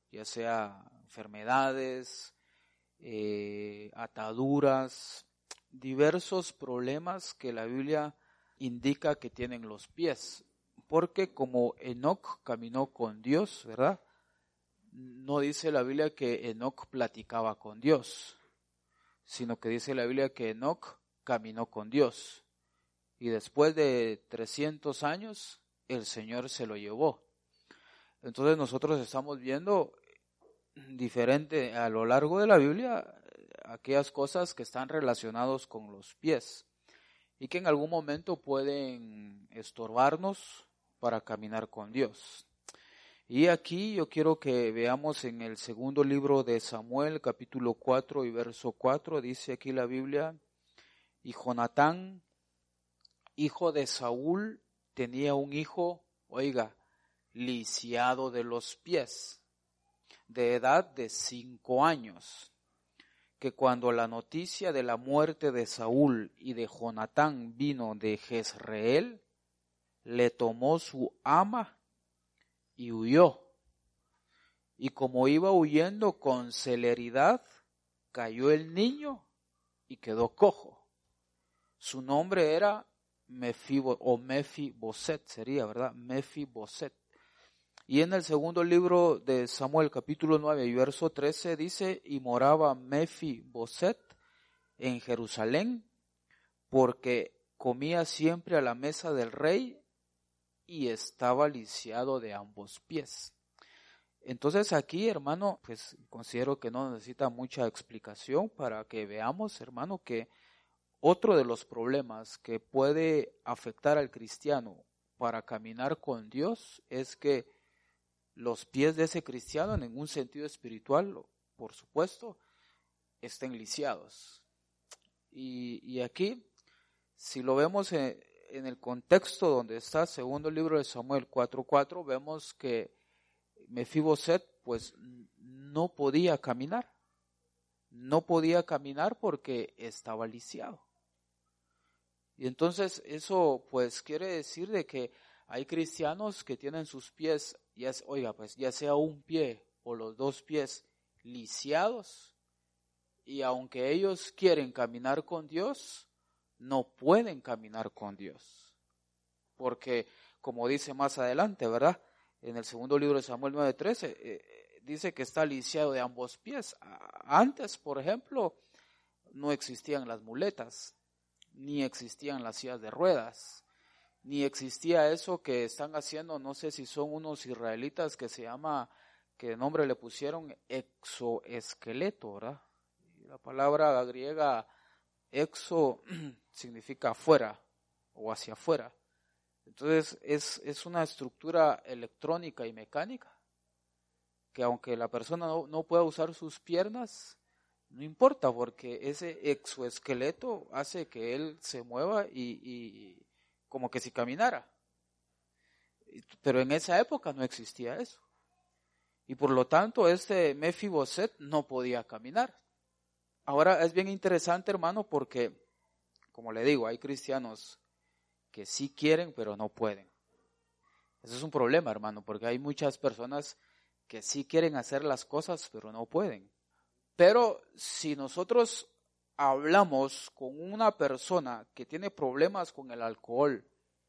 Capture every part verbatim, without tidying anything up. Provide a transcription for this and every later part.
ya sea enfermedades, eh, ataduras, diversos problemas que la Biblia indica que tienen los pies. Porque como Enoc caminó con Dios, ¿verdad? No dice la Biblia que Enoc platicaba con Dios, sino que dice la Biblia que Enoc caminó con Dios. Y después de trescientos años, el Señor se lo llevó. Entonces nosotros estamos viendo diferente a lo largo de la Biblia aquellas cosas que están relacionadas con los pies y que en algún momento pueden estorbarnos para caminar con Dios. Y aquí yo quiero que veamos en el segundo libro de Samuel, capítulo cuatro y verso cuatro, dice aquí la Biblia: y Jonatán, hijo de Saúl, tenía un hijo, oiga, lisiado de los pies, de edad de cinco años, que cuando la noticia de la muerte de Saúl y de Jonatán vino de Jezreel, le tomó su ama y huyó. Y como iba huyendo con celeridad, cayó el niño y quedó cojo. Su nombre era Mefibo, o Mefiboset sería, ¿verdad? Mefiboset. Y en el segundo libro de Samuel, capítulo nueve y verso trece, dice: y moraba Mefiboset en Jerusalén, porque comía siempre a la mesa del rey y estaba lisiado de ambos pies. Entonces aquí, hermano, pues considero que no necesita mucha explicación para que veamos, hermano, que otro de los problemas que puede afectar al cristiano para caminar con Dios es que los pies de ese cristiano, en ningún sentido espiritual, por supuesto, estén lisiados. Y, y aquí, si lo vemos en, en el contexto donde está segundo libro de Samuel cuatro cuatro, vemos que Mefiboset pues no podía caminar. No podía caminar porque estaba lisiado. Y entonces eso pues quiere decir de que hay cristianos que tienen sus pies, ya, oiga, pues ya sea un pie o los dos pies lisiados, y aunque ellos quieren caminar con Dios, no pueden caminar con Dios. Porque, como dice más adelante, ¿verdad? En el segundo libro de Samuel nueve trece, eh, dice que está lisiado de ambos pies. Antes, por ejemplo, no existían las muletas, ni existían las sillas de ruedas, ni existía eso que están haciendo, no sé si son unos israelitas que se llama, que de nombre le pusieron exoesqueleto, ¿verdad? Y la palabra griega exo significa afuera o hacia afuera. Entonces es, es una estructura electrónica y mecánica que aunque la persona no, no pueda usar sus piernas, no importa, porque ese exoesqueleto hace que él se mueva y, y como que si caminara. Pero en esa época no existía eso. Y por lo tanto este Mefiboset no podía caminar. Ahora es bien interesante, hermano, porque, como le digo, hay cristianos que sí quieren pero no pueden. Eso es un problema, hermano, porque hay muchas personas que sí quieren hacer las cosas pero no pueden. Pero si nosotros hablamos con una persona que tiene problemas con el alcohol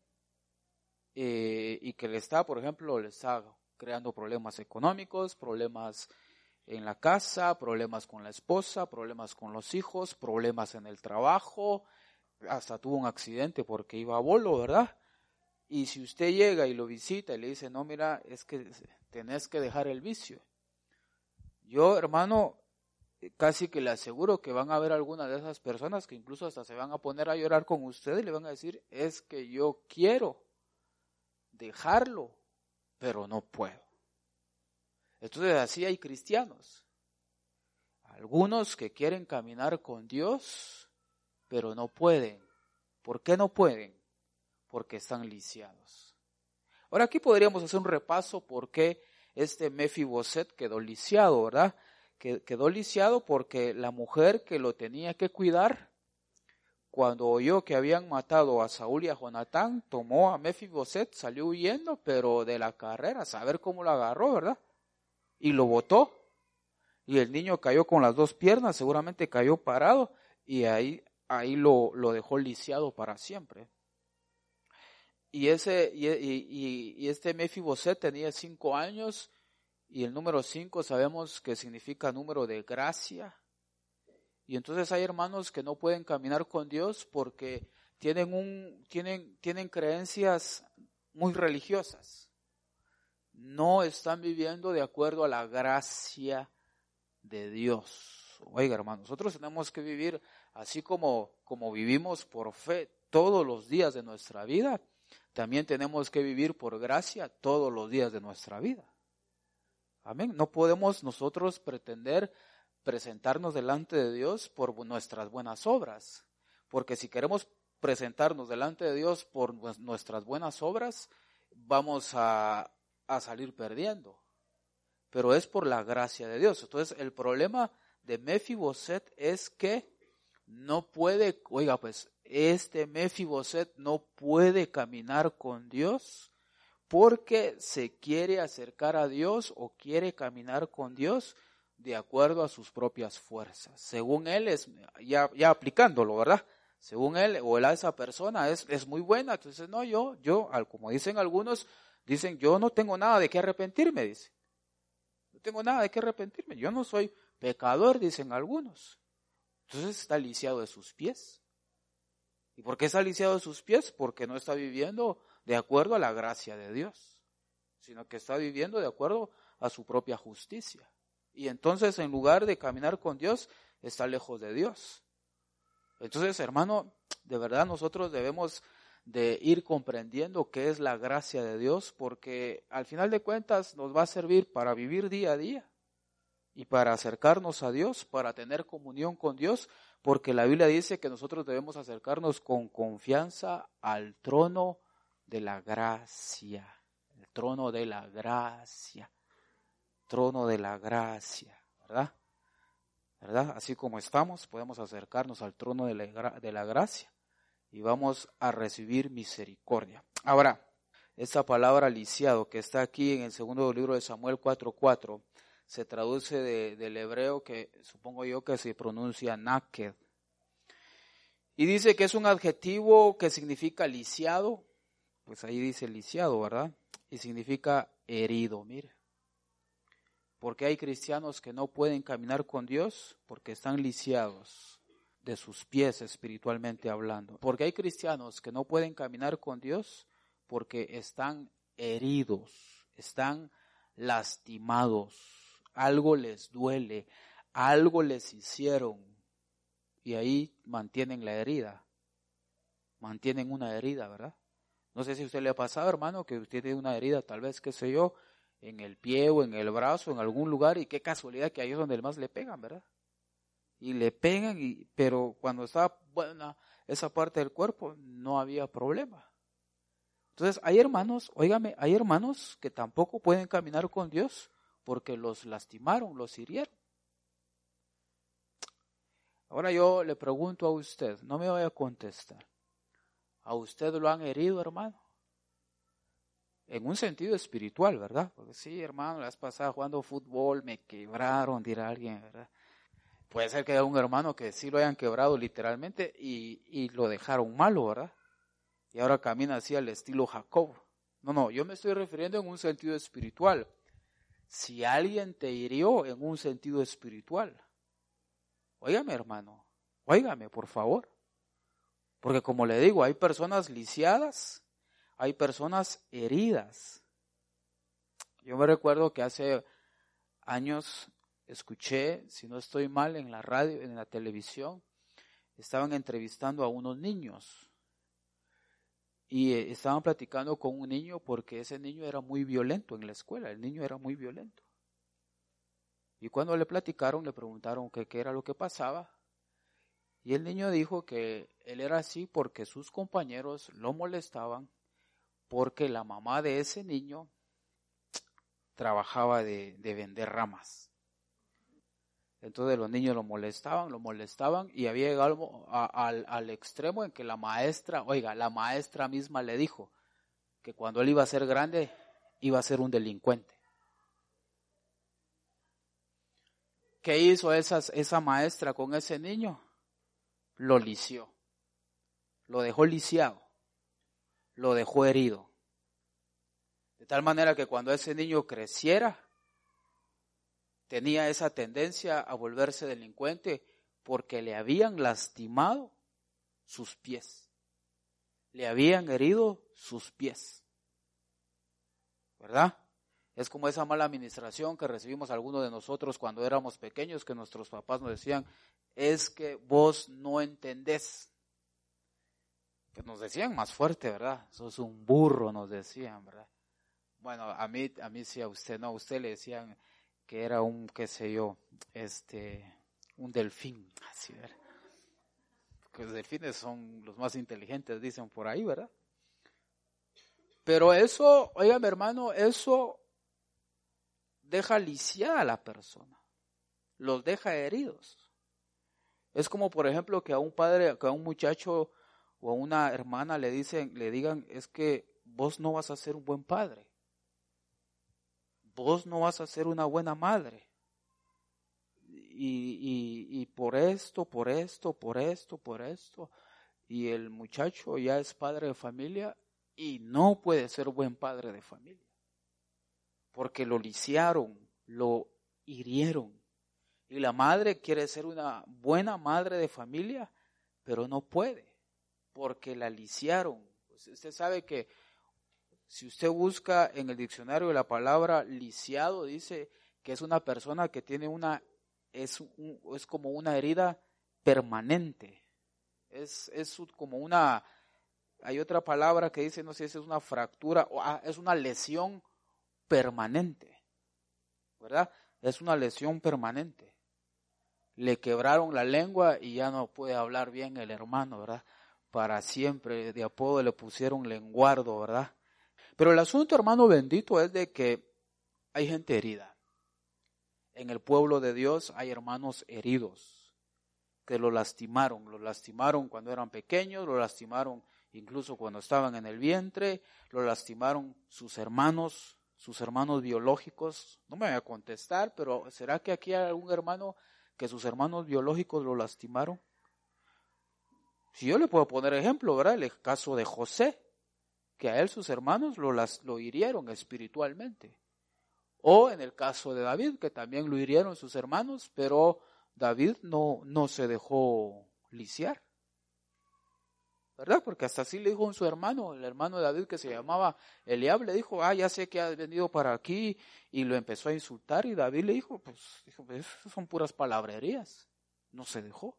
eh, y que le está, por ejemplo, le está creando problemas económicos, problemas en la casa, problemas con la esposa, problemas con los hijos, problemas en el trabajo, hasta tuvo un accidente porque iba a bolo, ¿verdad? Y si usted llega y lo visita y le dice, no, mira, es que tenés que dejar el vicio. Yo, hermano, casi que le aseguro que van a haber algunas de esas personas que incluso hasta se van a poner a llorar con usted y le van a decir, es que yo quiero dejarlo, pero no puedo. Entonces así hay cristianos. Algunos que quieren caminar con Dios, pero no pueden. ¿Por qué no pueden? Porque están lisiados. Ahora aquí podríamos hacer un repaso por qué este Mefiboset quedó lisiado, ¿verdad? Que quedó lisiado porque la mujer que lo tenía que cuidar, cuando oyó que habían matado a Saúl y a Jonatán, tomó a Mefiboset, salió huyendo, pero de la carrera, a saber cómo lo agarró, ¿verdad? y lo botó. Y el niño cayó con las dos piernas, seguramente cayó parado y ahí, ahí lo, lo dejó lisiado para siempre. Y ese y, y, y este Mefiboset tenía cinco años y el número cinco sabemos que significa número de gracia. Y entonces hay hermanos que no pueden caminar con Dios porque tienen un tienen tienen creencias muy religiosas. No están viviendo de acuerdo a la gracia de Dios. Oiga, hermanos, nosotros tenemos que vivir así como, como vivimos por fe todos los días de nuestra vida. También tenemos que vivir por gracia todos los días de nuestra vida. Amén. No podemos nosotros pretender presentarnos delante de Dios por nuestras buenas obras. Porque si queremos presentarnos delante de Dios por nuestras buenas obras, vamos a, a salir perdiendo. Pero es por la gracia de Dios. Entonces el problema de Mefiboset es que no puede, oiga pues, este Mefiboset no puede caminar con Dios porque se quiere acercar a Dios o quiere caminar con Dios de acuerdo a sus propias fuerzas. Según él es, ya, ya aplicándolo, ¿verdad? Según él o él a esa persona es, es muy buena. Entonces no, yo, yo, como dicen algunos, dicen yo no tengo nada de qué arrepentirme, dice. No tengo nada de qué arrepentirme. Yo no soy pecador, dicen algunos. Entonces está lisiado de sus pies. ¿Y por qué está lisiado de sus pies? Porque no está viviendo de acuerdo a la gracia de Dios, sino que está viviendo de acuerdo a su propia justicia. Y entonces en lugar de caminar con Dios, está lejos de Dios. Entonces, hermano, de verdad nosotros debemos de ir comprendiendo qué es la gracia de Dios, porque al final de cuentas nos va a servir para vivir día a día y para acercarnos a Dios, para tener comunión con Dios, porque la Biblia dice que nosotros debemos acercarnos con confianza al trono de la gracia, el trono de la gracia, trono de la gracia, ¿verdad? ¿Verdad? Así como estamos, podemos acercarnos al trono de la, de la gracia y vamos a recibir misericordia. Ahora, esta palabra lisiado que está aquí en el segundo libro de Samuel cuatro cuatro, se traduce de, del hebreo que supongo yo que se pronuncia naked. Y dice que es un adjetivo que significa lisiado, pues ahí dice lisiado, ¿verdad? Y significa herido, mire. Porque hay cristianos que no pueden caminar con Dios porque están lisiados de sus pies espiritualmente hablando. Porque hay cristianos que no pueden caminar con Dios porque están heridos, están lastimados. Algo les duele, algo les hicieron y ahí mantienen la herida, mantienen una herida, ¿verdad? No sé si a usted le ha pasado, hermano, que usted tiene una herida, tal vez, qué sé yo, en el pie o en el brazo, en algún lugar, y qué casualidad que ahí es donde más le pegan, ¿verdad? Y le pegan, y, pero cuando estaba buena esa parte del cuerpo, no había problema. Entonces, hay hermanos, óigame, hay hermanos que tampoco pueden caminar con Dios porque los lastimaron, los hirieron. Ahora yo le pregunto a usted, no me vaya a contestar. ¿A usted lo han herido, hermano? En un sentido espiritual, ¿verdad? Porque sí, hermano, la vez pasada jugando fútbol me quebraron, dirá alguien, ¿verdad? Puede ser que haya un hermano que sí lo hayan quebrado literalmente y, y lo dejaron malo, ¿verdad? Y ahora camina así al estilo Jacob. No, no, yo me estoy refiriendo en un sentido espiritual. Si alguien te hirió en un sentido espiritual, óigame, hermano, óigame, por favor. Porque como le digo, hay personas lisiadas, hay personas heridas. Yo me recuerdo que hace años escuché, si no estoy mal, en la radio, en la televisión, estaban entrevistando a unos niños. Y estaban platicando con un niño porque ese niño era muy violento en la escuela, el niño era muy violento. Y cuando le platicaron, le preguntaron qué, qué era lo que pasaba. Y el niño dijo que él era así porque sus compañeros lo molestaban, porque la mamá de ese niño trabajaba de, de vender ramas. Entonces los niños lo molestaban, lo molestaban y había llegado a, a, al, al extremo en que la maestra, oiga, la maestra misma le dijo que cuando él iba a ser grande, iba a ser un delincuente. ¿Qué hizo esa, esa maestra con ese niño? Lo lició. Lo dejó lisiado. Lo dejó herido. De tal manera que cuando ese niño creciera, tenía esa tendencia a volverse delincuente porque le habían lastimado sus pies. Le habían herido sus pies. ¿Verdad? Es como esa mala administración que recibimos algunos de nosotros cuando éramos pequeños, que nuestros papás nos decían, es que vos no entendés. Pues nos decían más fuerte, ¿verdad? Sos un burro, nos decían, ¿verdad? Bueno, a mí, a mí sí, a usted no, a usted le decían que era un, qué sé yo, este, un delfín, así, ¿verdad? Porque los delfines son los más inteligentes, dicen por ahí, ¿verdad? Pero eso, oiga mi hermano, eso deja lisiada a la persona, los deja heridos. Es como por ejemplo que a un padre, que a un muchacho o a una hermana le dicen, le digan, es que vos no vas a ser un buen padre. Vos no vas a ser una buena madre. Y, y, y por esto, por esto, por esto, por esto. Y el muchacho ya es padre de familia y no puede ser buen padre de familia. Porque lo lisiaron, lo hirieron. Y la madre quiere ser una buena madre de familia, pero no puede, porque la lisiaron. Pues usted sabe que si usted busca en el diccionario la palabra lisiado, dice que es una persona que tiene una, es, un, es como una herida permanente. Es, es como una, hay otra palabra que dice, no sé si es una fractura, o ah, es una lesión permanente, ¿verdad? Es una lesión permanente. Le quebraron la lengua y ya no puede hablar bien el hermano, ¿verdad? Para siempre, de apodo le pusieron lenguardo, ¿verdad? Pero el asunto, hermano bendito, es de que hay gente herida. En el pueblo de Dios hay hermanos heridos que lo lastimaron. Lo lastimaron cuando eran pequeños, lo lastimaron incluso cuando estaban en el vientre, lo lastimaron sus hermanos, sus hermanos biológicos. No me voy a contestar, pero ¿será que aquí hay algún hermano que sus hermanos biológicos lo lastimaron? Si yo le puedo poner ejemplo, ¿verdad? El caso de José, que a él sus hermanos lo, las, lo hirieron espiritualmente. O en el caso de David, que también lo hirieron sus hermanos, pero David no, no se dejó lisiar. ¿Verdad? Porque hasta así le dijo a su hermano, el hermano de David que se llamaba Eliab, le dijo, ah, ya sé que has venido para aquí, y lo empezó a insultar, y David le dijo, pues, dijo, pues eso son puras palabrerías. No se dejó.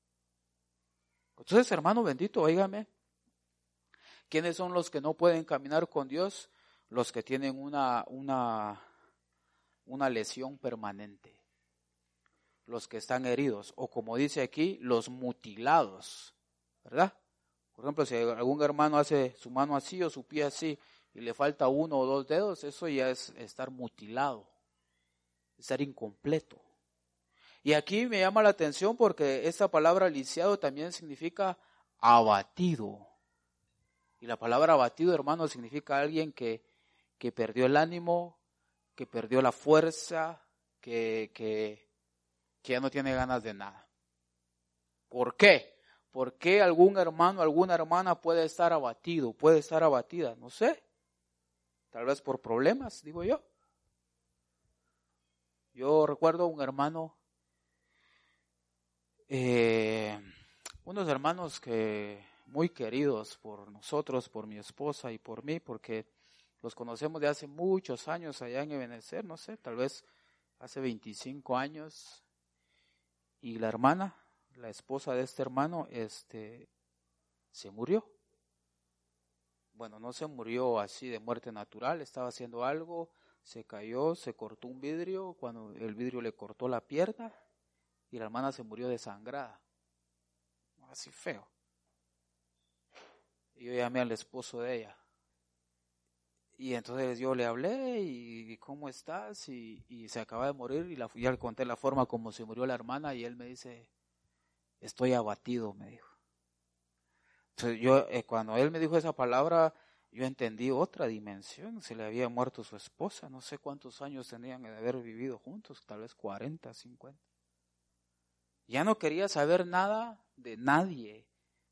Entonces, hermano bendito, óigame, ¿quiénes son los que no pueden caminar con Dios? Los que tienen una, una, una lesión permanente. Los que están heridos, o como dice aquí, los mutilados, ¿verdad? Por ejemplo, si algún hermano hace su mano así o su pie así y le falta uno o dos dedos, eso ya es estar mutilado, estar incompleto. Y aquí me llama la atención porque esta palabra lisiado también significa abatido. Y la palabra abatido, hermano, significa alguien que, que perdió el ánimo, que perdió la fuerza, que, que, que ya no tiene ganas de nada. ¿Por qué? ¿Por qué algún hermano, alguna hermana puede estar abatido, puede estar abatida? No sé. Tal vez por problemas, digo yo. Yo recuerdo un hermano, eh, unos hermanos que muy queridos por nosotros, por mi esposa y por mí, porque los conocemos de hace muchos años allá en Ebenezer, no sé, tal vez hace veinticinco años. Y la hermana, la esposa de este hermano, este, se murió. Bueno, no se murió así de muerte natural, estaba haciendo algo, se cayó, se cortó un vidrio, cuando el vidrio le cortó la pierna y la hermana se murió desangrada. Así feo. Y yo llamé al esposo de ella. Y entonces yo le hablé y ¿cómo estás? Y, y se acaba de morir y la, ya le conté la forma como se murió la hermana y él me dice, estoy abatido, me dijo. Entonces yo, eh, cuando él me dijo esa palabra, Yo entendí otra dimensión, se le había muerto su esposa, no sé cuántos años tenían de haber vivido juntos, tal vez cuarenta, cincuenta. Ya no quería saber nada de nadie,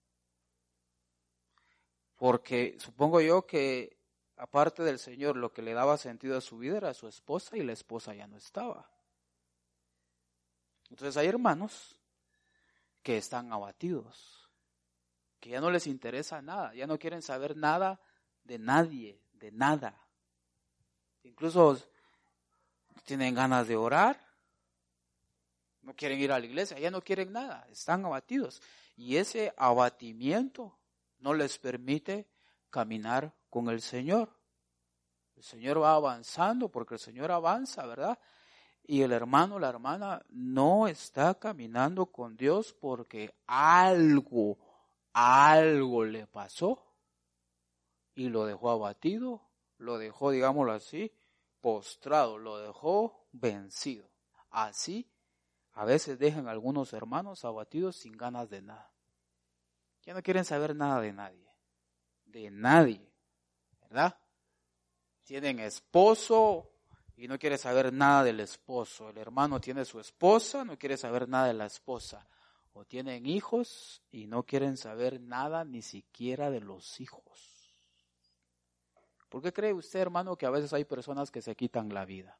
porque supongo yo que aparte del Señor lo que le daba sentido a su vida era su esposa y la esposa ya no estaba. Entonces hay hermanos que están abatidos, que ya no les interesa nada, ya no quieren saber nada de nadie, de nada. Incluso tienen ganas de orar, no quieren ir a la iglesia, ya no quieren nada, están abatidos. Y ese abatimiento no les permite caminar con el Señor. El Señor va avanzando porque el Señor avanza, ¿verdad? Y el hermano, la hermana no está caminando con Dios porque algo, algo le pasó y lo dejó abatido, lo dejó, digámoslo así, postrado, lo dejó vencido. Así, a veces dejan a algunos hermanos abatidos sin ganas de nada. Ya no quieren saber nada de nadie, de nadie, ¿verdad? Tienen esposo y no quiere saber nada del esposo. El hermano tiene su esposa, no quiere saber nada de la esposa. O tienen hijos y no quieren saber nada ni siquiera de los hijos. ¿Por qué cree usted, hermano, que a veces hay personas que se quitan la vida?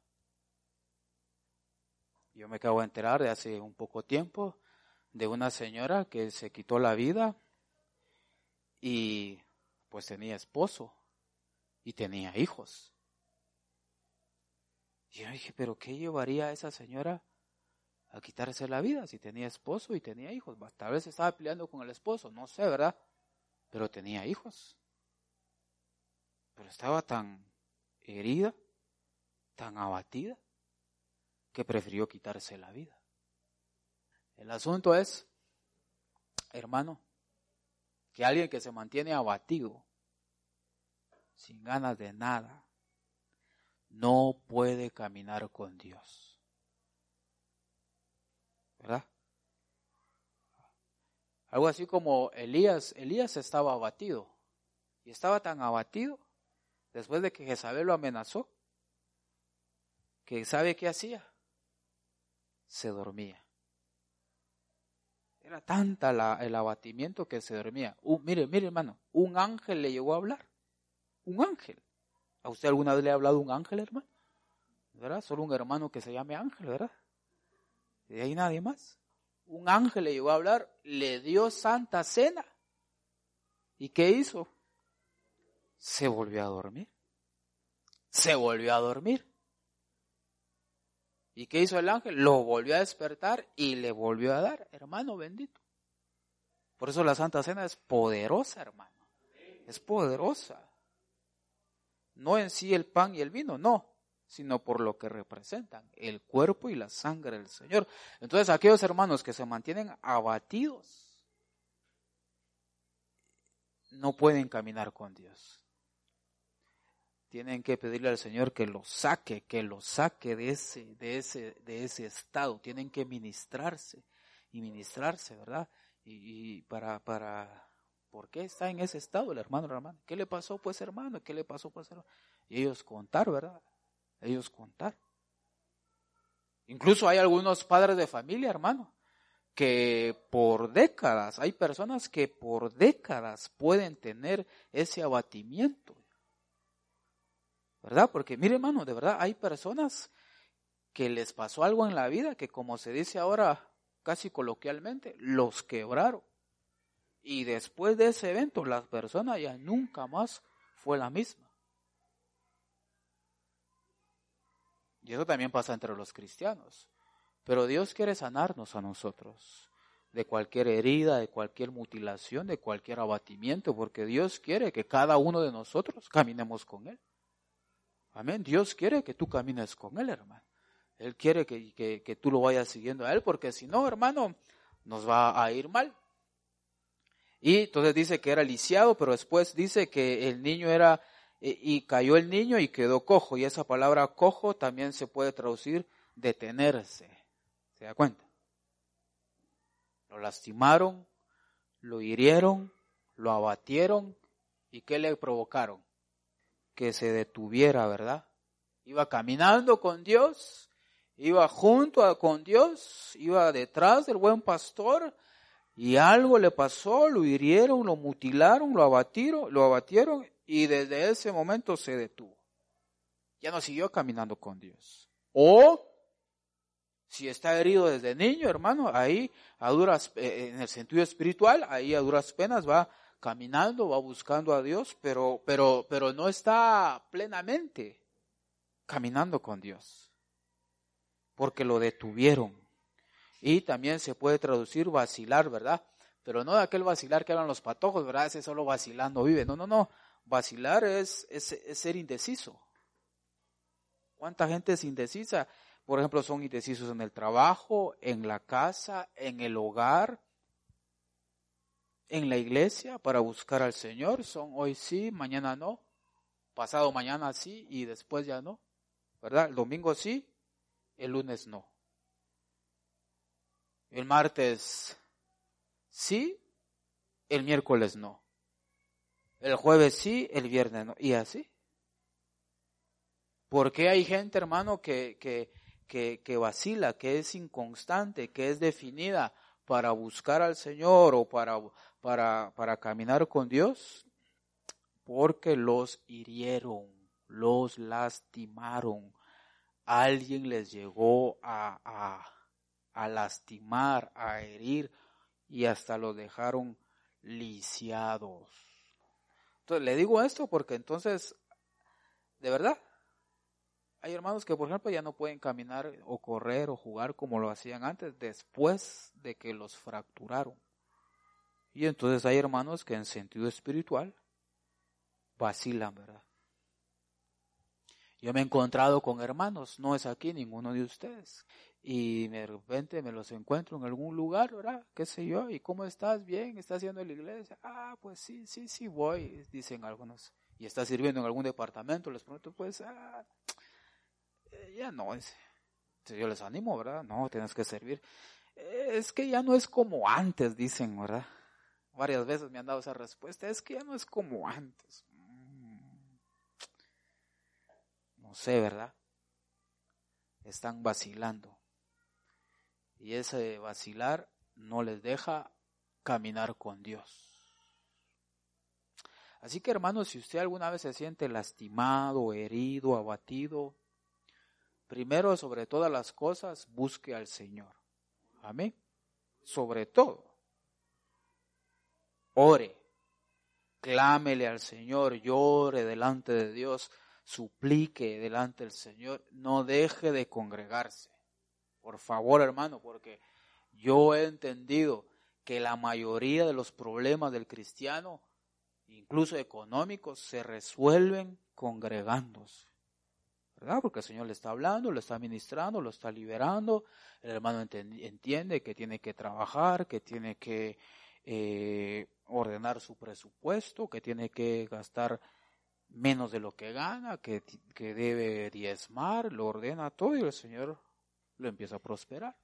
Yo me acabo de enterar de hace un poco tiempo de una señora que se quitó la vida y pues tenía esposo y tenía hijos. Y yo dije, ¿pero qué llevaría a esa señora a quitarse la vida si tenía esposo y tenía hijos? Tal vez estaba peleando con el esposo, no sé, ¿verdad? Pero tenía hijos. Pero estaba tan herida, tan abatida, que prefirió quitarse la vida. El asunto es, hermano, que alguien que se mantiene abatido, sin ganas de nada, no puede caminar con Dios. ¿Verdad? Algo así como Elías, Elías estaba abatido, y estaba tan abatido, después de que Jezabel lo amenazó, que ¿sabe qué hacía? Se dormía. Era tanta la, el abatimiento que se dormía. Uh, mire, mire hermano, un ángel le llegó a hablar. Un ángel. ¿A usted alguna vez le ha hablado un ángel, hermano? ¿Verdad? Solo un hermano que se llame ángel, ¿verdad? Y ahí nadie más. Un ángel le llegó a hablar, le dio santa cena. ¿Y qué hizo? Se volvió a dormir. Se volvió a dormir. ¿Y qué hizo el ángel? Lo volvió a despertar y le volvió a dar, hermano bendito. Por eso la Santa Cena es poderosa, hermano. Es poderosa. No en sí el pan y el vino, no, sino por lo que representan, el cuerpo y la sangre del Señor. Entonces aquellos hermanos que se mantienen abatidos, no pueden caminar con Dios. Tienen que pedirle al Señor que los saque, que los saque de ese, de ese, de ese estado. Tienen que ministrarse y ministrarse, ¿verdad? Y, y para, para, ¿por qué está en ese estado el hermano, la hermana? ¿Qué le pasó, pues, hermano? ¿Qué le pasó, pues, hermano? Y ellos contar, ¿verdad? Ellos contar. Incluso hay algunos padres de familia, hermano, que por décadas, hay personas que por décadas pueden tener ese abatimiento. ¿Verdad? Porque mire, hermano, de verdad hay personas que les pasó algo en la vida que, como se dice ahora casi coloquialmente, los quebraron. Y después de ese evento la persona ya nunca más fue la misma. Y eso también pasa entre los cristianos. Pero Dios quiere sanarnos a nosotros de cualquier herida, de cualquier mutilación, de cualquier abatimiento, porque Dios quiere que cada uno de nosotros caminemos con Él. Amén. Dios quiere que tú camines con Él, hermano. Él quiere que, que, que tú lo vayas siguiendo a Él, porque si no, hermano, nos va a ir mal. Y entonces dice que era lisiado, pero después dice que el niño era, eh, y cayó el niño y quedó cojo. Y esa palabra cojo también se puede traducir detenerse. ¿Se da cuenta? Lo lastimaron, lo hirieron, lo abatieron. ¿Y qué le provocaron? que se detuviera, ¿verdad? Iba caminando con Dios, iba junto a, con Dios, iba detrás del buen pastor y algo le pasó, lo hirieron, lo mutilaron, lo abatieron, lo abatieron y desde ese momento se detuvo. Ya no siguió caminando con Dios. O si está herido desde niño, hermano, ahí a duras, eh, en el sentido espiritual, ahí a duras penas va caminando, va buscando a Dios, pero, pero, pero no está plenamente caminando con Dios, porque lo detuvieron. Y también se puede traducir vacilar, ¿verdad? Pero no de aquel vacilar que hablan los patojos, ¿verdad? Ese solo vacilando vive. No, no, no. Vacilar es, es, es ser indeciso. ¿Cuánta gente es indecisa? Por ejemplo, son indecisos en el trabajo, en la casa, en el hogar, en la iglesia para buscar al Señor. Son hoy sí, mañana no, pasado mañana sí y después ya no, ¿verdad? El domingo sí, el lunes no. El martes sí, el miércoles no. El jueves sí, el viernes no. Y así. Porque hay gente, hermano, que, que, que, que vacila, que es inconstante, que es definida para buscar al Señor o para, para, para caminar con Dios? Porque los hirieron, los lastimaron. Alguien les llegó a, a, a lastimar, a herir y hasta los dejaron lisiados. Entonces, le digo esto porque entonces, de verdad, hay hermanos que, por ejemplo, ya no pueden caminar o correr o jugar como lo hacían antes, después de que los fracturaron. Y entonces hay hermanos que en sentido espiritual vacilan, ¿verdad? Yo me he encontrado con hermanos, no es aquí ninguno de ustedes, y de repente me los encuentro en algún lugar, ¿verdad? ¿Qué sé yo? ¿Y cómo estás? ¿Bien? ¿Estás haciendo la iglesia? Ah, pues sí, sí, sí voy, dicen algunos. ¿Y estás sirviendo en algún departamento? Les pregunto, pues, ah, ya no. Es, yo les animo, ¿verdad? No, tienes que servir. Es que ya no es como antes, dicen, ¿verdad? Varias veces me han dado esa respuesta, es que ya no es como antes. No sé, ¿verdad? Están vacilando. Y ese vacilar no les deja caminar con Dios. Así que, hermanos, si usted alguna vez se siente lastimado, herido, abatido, primero, sobre todas las cosas, busque al Señor. Amén. Sobre todo, ore, clámele al Señor, llore delante de Dios, suplique delante del Señor, no deje de congregarse. Por favor, hermano, porque yo he entendido que la mayoría de los problemas del cristiano, incluso económicos, se resuelven congregándose, ¿verdad? Porque el Señor le está hablando, le está ministrando, lo está liberando. El hermano entiende que tiene que trabajar, que tiene que eh, ordenar su presupuesto, que tiene que gastar menos de lo que gana, que, que debe diezmar, lo ordena todo y el Señor lo empieza a prosperar.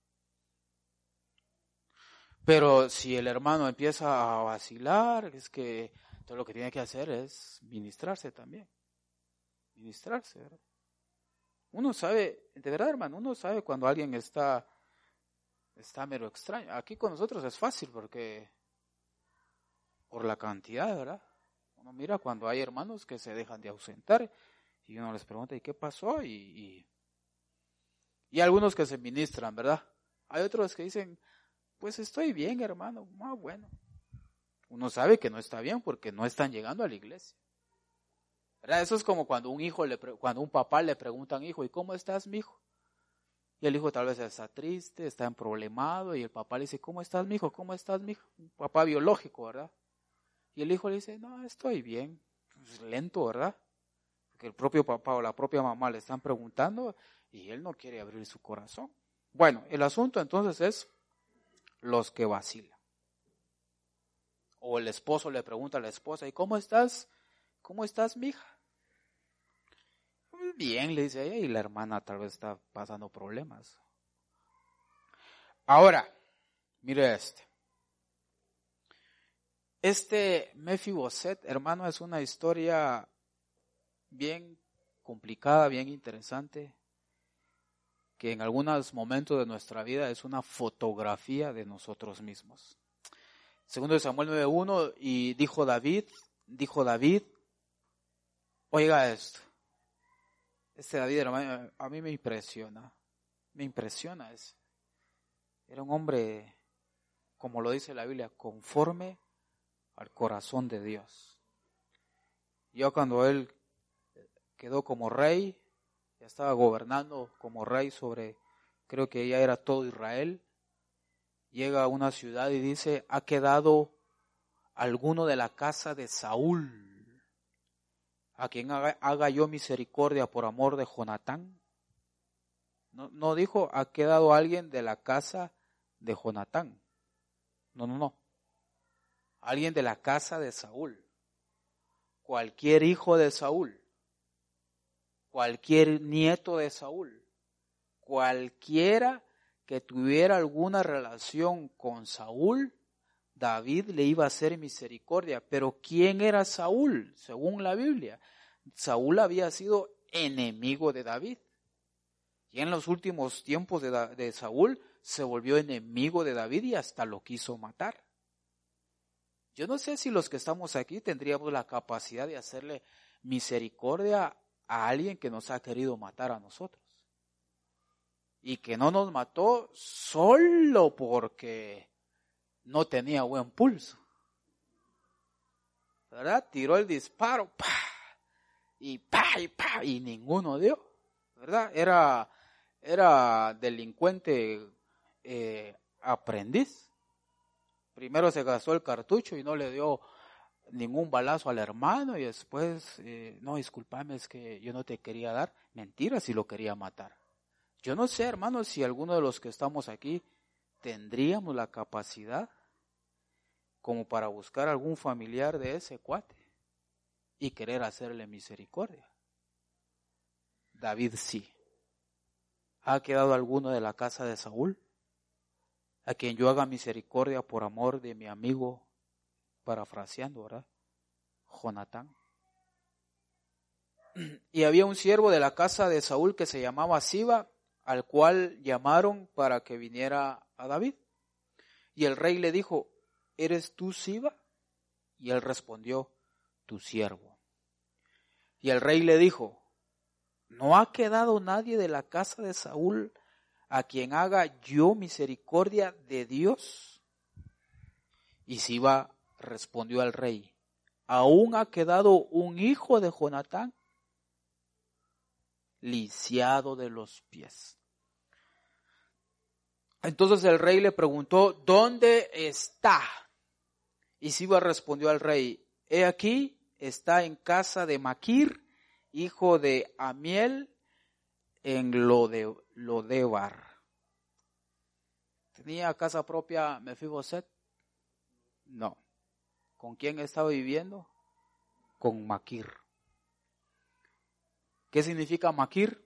Pero si el hermano empieza a vacilar, es que todo lo que tiene que hacer es ministrarse también. Ministrarse, ¿verdad? Uno sabe, de verdad, hermano, uno sabe cuando alguien está, está mero extraño. Aquí con nosotros es fácil porque por la cantidad, ¿verdad? Uno mira cuando hay hermanos que se dejan de ausentar y uno les pregunta, ¿y qué pasó? Y, y, y algunos que se ministran, ¿verdad? Hay otros que dicen, pues estoy bien, hermano. Ah, bueno. Uno sabe que no está bien porque no están llegando a la iglesia, ¿verdad? Eso es como cuando un hijo le, cuando un papá le pregunta a un hijo, ¿y cómo estás, mijo? Y el hijo tal vez está triste, está emproblemado, y el papá le dice, ¿cómo estás, mijo? ¿Cómo estás, mijo? Un papá biológico, ¿verdad? Y el hijo le dice, no, estoy bien. Pues lento, ¿verdad? Porque el propio papá o la propia mamá le están preguntando y él no quiere abrir su corazón. Bueno, el asunto entonces es los que vacilan. O el esposo le pregunta a la esposa, ¿y cómo estás? ¿Cómo estás, mija? Bien, le dice ella, y la hermana tal vez está pasando problemas. Ahora, mire este. Este Mefiboset, hermano, es una historia bien complicada, bien interesante, que en algunos momentos de nuestra vida es una fotografía de nosotros mismos. Segundo de Samuel nueve uno, y dijo David, dijo David, oiga esto, este David, hermano, a mí me impresiona, me impresiona ese. Era un hombre, como lo dice la Biblia, conforme al corazón de Dios. Yo cuando él quedó como rey, ya estaba gobernando como rey sobre, creo que ya era todo Israel, llega a una ciudad y dice, ha quedado alguno de la casa de Saúl, a quien haga, haga yo misericordia por amor de Jonatán. No, no dijo, ha quedado alguien de la casa de Jonatán. No, no, no. Alguien de la casa de Saúl. Cualquier hijo de Saúl. Cualquier nieto de Saúl. Cualquiera que tuviera alguna relación con Saúl, David le iba a hacer misericordia. Pero ¿quién era Saúl? Según la Biblia, Saúl había sido enemigo de David. Y en los últimos tiempos de, de Saúl se volvió enemigo de David y hasta lo quiso matar. Yo no sé si los que estamos aquí tendríamos la capacidad de hacerle misericordia a alguien que nos ha querido matar a nosotros. Y que no nos mató solo porque no tenía buen pulso. ¿Verdad? Tiró el disparo, ¡pah! Y ¡pah! Y ¡pah! Y ninguno dio. ¿Verdad? Era, era delincuente eh, aprendiz. Primero se gastó el cartucho y no le dio ningún balazo al hermano y después, eh, no, discúlpame, es que yo no te quería dar. Mentira, si lo quería matar. Yo no sé, hermanos, si alguno de los que estamos aquí tendríamos la capacidad como para buscar algún familiar de ese cuate y querer hacerle misericordia. David sí. ¿Ha quedado alguno de la casa de Saúl a quien yo haga misericordia por amor de mi amigo, parafraseando, ¿verdad? Jonatán? Y había un siervo de la casa de Saúl que se llamaba Siba, al cual llamaron para que viniera a David. Y el rey le dijo, ¿eres tú Siba? Y él respondió, tu siervo. Y el rey le dijo, ¿no ha quedado nadie de la casa de Saúl a quien haga yo misericordia de Dios? Y Siba respondió al rey, ¿aún ha quedado un hijo de Jonatán? Lisiado de los pies. Entonces el rey le preguntó, ¿dónde está? Y Siba respondió al rey, he aquí, está en casa de Maquir, hijo de Amiel, en Lode, Lodebar. ¿Tenía casa propia Mefiboset? No. ¿Con quién estaba viviendo? Con Maquir. ¿Qué significa Maquir?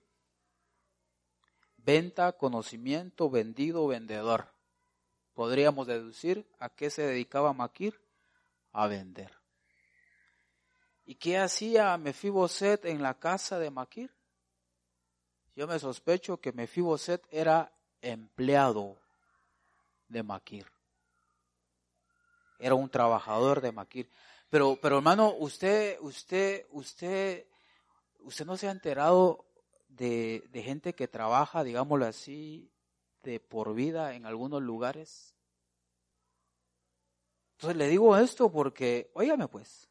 Venta, conocimiento, vendido, vendedor. Podríamos deducir a qué se dedicaba Maquir, a vender. ¿Y qué hacía Mefiboset en la casa de Maquir? Yo me sospecho que Mefiboset era empleado de Maquir. Era un trabajador de Maquir. Pero, pero hermano, usted, usted, usted, usted no se ha enterado de, de gente que trabaja, digámoslo así, de por vida en algunos lugares. Entonces le digo esto porque, óigame pues,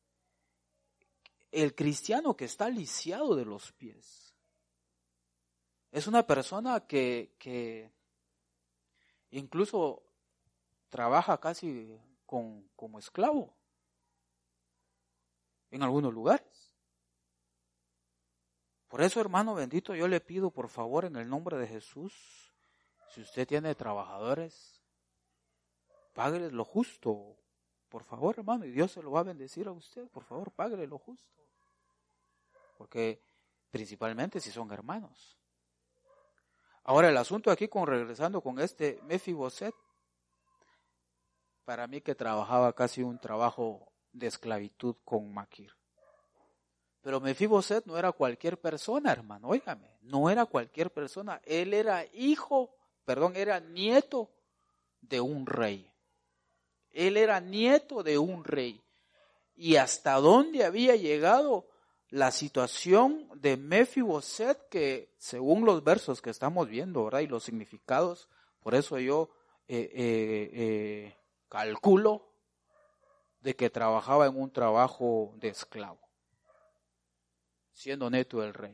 el cristiano que está lisiado de los pies es una persona que, que incluso trabaja casi con, como esclavo en algunos lugares. Por eso, hermano bendito, yo le pido por favor en el nombre de Jesús, si usted tiene trabajadores, págueles lo justo, por favor, hermano, y Dios se lo va a bendecir a usted, por favor, páguele lo justo. Porque principalmente si son hermanos. Ahora el asunto aquí, con regresando con este Mefiboset, para mí que trabajaba casi un trabajo de esclavitud con Maquir. Pero Mefiboset no era cualquier persona, hermano, óigame, no era cualquier persona. Él era hijo, perdón, era nieto de un rey. Él era nieto de un rey. Y hasta dónde había llegado la situación de Mefiboset, que según los versos que estamos viendo, ¿verdad? Y los significados, por eso yo eh, eh, eh, calculo de que trabajaba en un trabajo de esclavo, siendo neto del rey.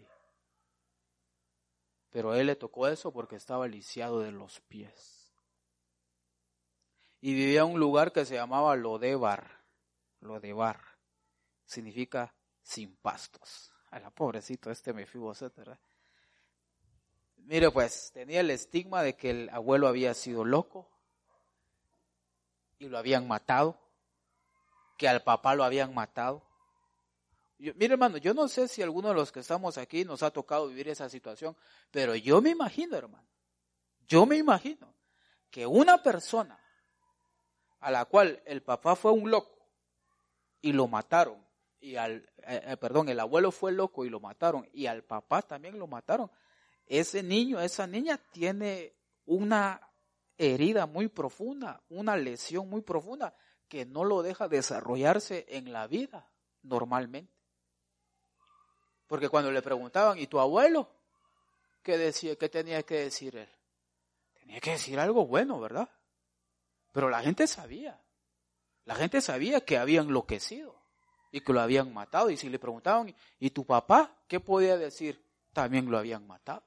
Pero a él le tocó eso porque estaba lisiado de los pies. Y vivía en un lugar que se llamaba Lodebar. Lodebar significa sin pastos. A la pobrecito este Mefiboset, ¿verdad? Mire pues, tenía el estigma de que el abuelo había sido loco y lo habían matado, que al papá lo habían matado. Yo, mire hermano, yo no sé si alguno de los que estamos aquí nos ha tocado vivir esa situación, pero yo me imagino, hermano, yo me imagino que una persona a la cual el papá fue un loco y lo mataron, y al, eh, perdón, el abuelo fue loco y lo mataron, y al papá también lo mataron, ese niño, esa niña tiene una herida muy profunda, una lesión muy profunda, que no lo deja desarrollarse en la vida normalmente. Porque cuando le preguntaban, ¿y tu abuelo? ¿Qué decía? ¿Qué tenía que decir él? Tenía que decir algo bueno, ¿verdad? Pero la gente sabía. La gente sabía que había enloquecido y que lo habían matado. Y si le preguntaban, ¿y tu papá? ¿Qué podía decir? También lo habían matado.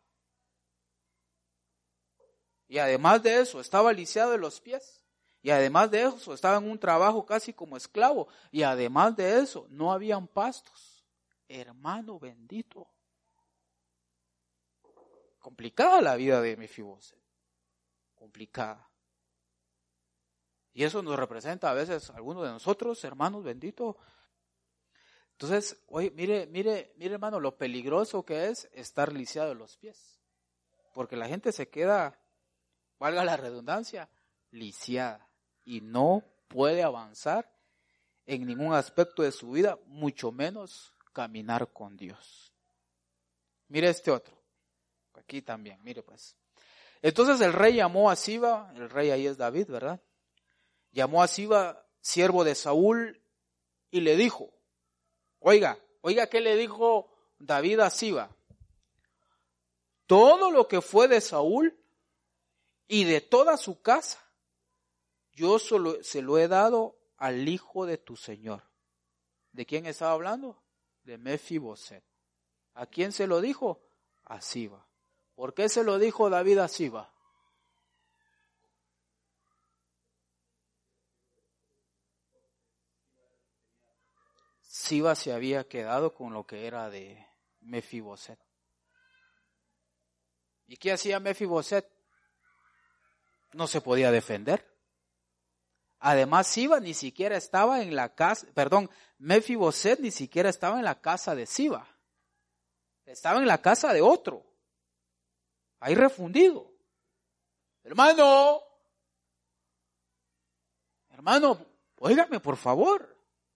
Y además de eso, estaba lisiado de los pies. Y además de eso, estaba en un trabajo casi como esclavo. Y además de eso, no habían pastos. Hermano bendito. Complicada la vida de Mefiboset. Complicada. Y eso nos representa a veces a algunos de nosotros, hermanos benditos. Entonces, oye, mire, mire, mire hermano, lo peligroso que es estar lisiado de los pies. Porque la gente se queda, valga la redundancia, lisiada. Y no puede avanzar en ningún aspecto de su vida, mucho menos caminar con Dios. Mire este otro. Aquí también, mire pues. Entonces el rey llamó a Siba, el rey ahí es David, ¿verdad? Llamó a Siba, siervo de Saúl, y le dijo, oiga, oiga, ¿qué le dijo David a Siba? Todo lo que fue de Saúl y de toda su casa, yo solo, se lo he dado al hijo de tu señor. ¿De quién estaba hablando? De Mefiboset. ¿A quién se lo dijo? A Siba. ¿Por qué se lo dijo David a Siba? Siba se había quedado con lo que era de Mefiboset. ¿Y qué hacía Mefiboset? No se podía defender. Además, Siba ni siquiera estaba en la casa, perdón, Mefiboset ni siquiera estaba en la casa de Siba. Estaba en la casa de otro. Ahí refundido. Hermano, hermano, óigame por favor.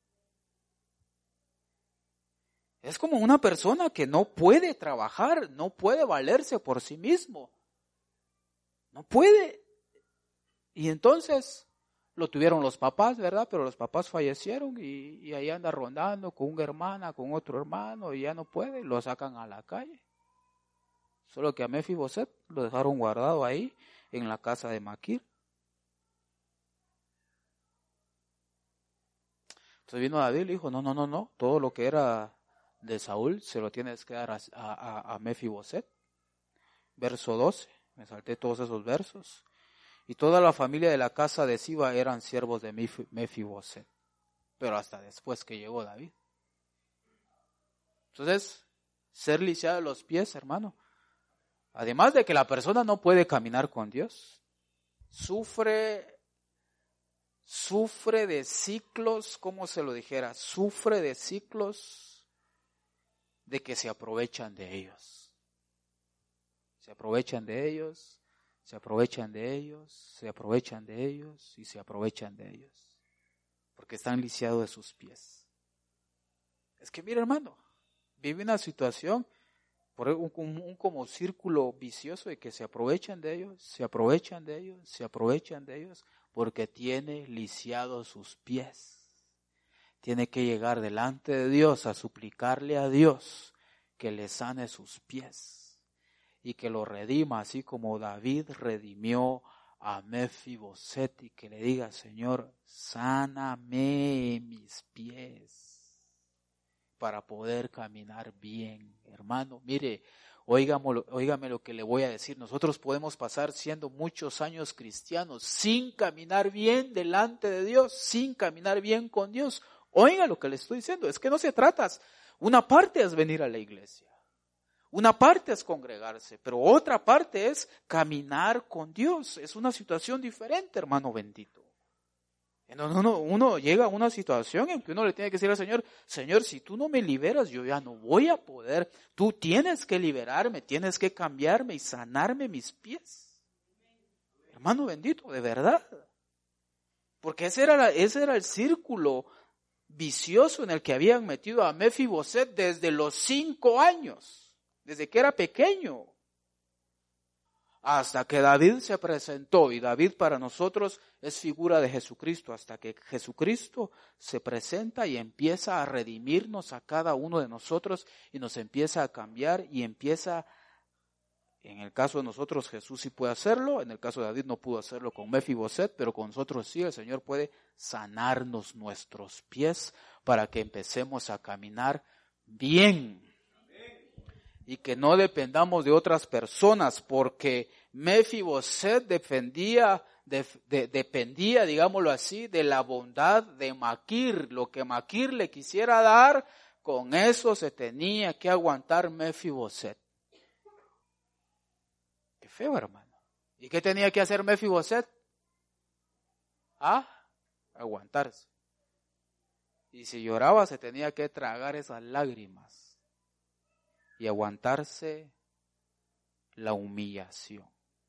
Es como una persona que no puede trabajar, no puede valerse por sí mismo. No puede. Y entonces lo tuvieron los papás, ¿verdad? Pero los papás fallecieron y, y ahí anda rondando con una hermana, con otro hermano, y ya no puede, lo sacan a la calle. Solo que a Mefiboset lo dejaron guardado ahí en la casa de Maquir. Entonces vino David y le dijo, no, no, no, no, todo lo que era de Saúl se lo tienes que dar a, a, a Mefiboset. Verso doce, me salté todos esos versos. Y toda la familia de la casa de Siba eran siervos de Mefiboset, pero hasta después que llegó David. Entonces, ser lisiado de los pies, hermano, además de que la persona no puede caminar con Dios, sufre, sufre de ciclos, como se lo dijera, sufre de ciclos de que se aprovechan de ellos. Se aprovechan de ellos, se aprovechan de ellos, se aprovechan de ellos y se aprovechan de ellos. Porque están lisiados de sus pies. Es que mira hermano, vive una situación, por un, un, un como círculo vicioso de que se aprovechan de ellos, se aprovechan de ellos, se aprovechan de ellos, porque tiene lisiados sus pies. Tiene que llegar delante de Dios a suplicarle a Dios que le sane sus pies y que lo redima, así como David redimió a Mefiboset, y que le diga: Señor, sáname mis pies para poder caminar bien. Hermano, mire, óigame, óigame lo que le voy a decir. Nosotros podemos pasar siendo muchos años cristianos sin caminar bien delante de Dios, sin caminar bien con Dios. Oiga lo que le estoy diciendo, es que no se trata, una parte es venir a la iglesia, una parte es congregarse, pero otra parte es caminar con Dios. Es una situación diferente, hermano bendito. Uno, uno llega a una situación en que uno le tiene que decir al Señor: Señor, si tú no me liberas, yo ya no voy a poder. Tú tienes que liberarme, tienes que cambiarme y sanarme mis pies. Hermano bendito, de verdad. Porque ese era, la, ese era el círculo vicioso en el que habían metido a Mefiboset desde los cinco años, desde que era pequeño, hasta que David se presentó. Y David para nosotros es figura de Jesucristo, hasta que Jesucristo se presenta y empieza a redimirnos a cada uno de nosotros y nos empieza a cambiar y empieza, en el caso de nosotros Jesús sí puede hacerlo, en el caso de David no pudo hacerlo con Mefiboset, pero con nosotros sí, el Señor puede sanarnos nuestros pies para que empecemos a caminar bien. Y que no dependamos de otras personas, porque Mefiboset dependía, de, de, dependía, digámoslo así, de la bondad de Maquir. Lo que Maquir le quisiera dar, con eso se tenía que aguantar Mefiboset. Qué feo, hermano. ¿Y qué tenía que hacer Mefiboset? Ah, aguantarse. Y si lloraba, se tenía que tragar esas lágrimas y aguantarse la humillación.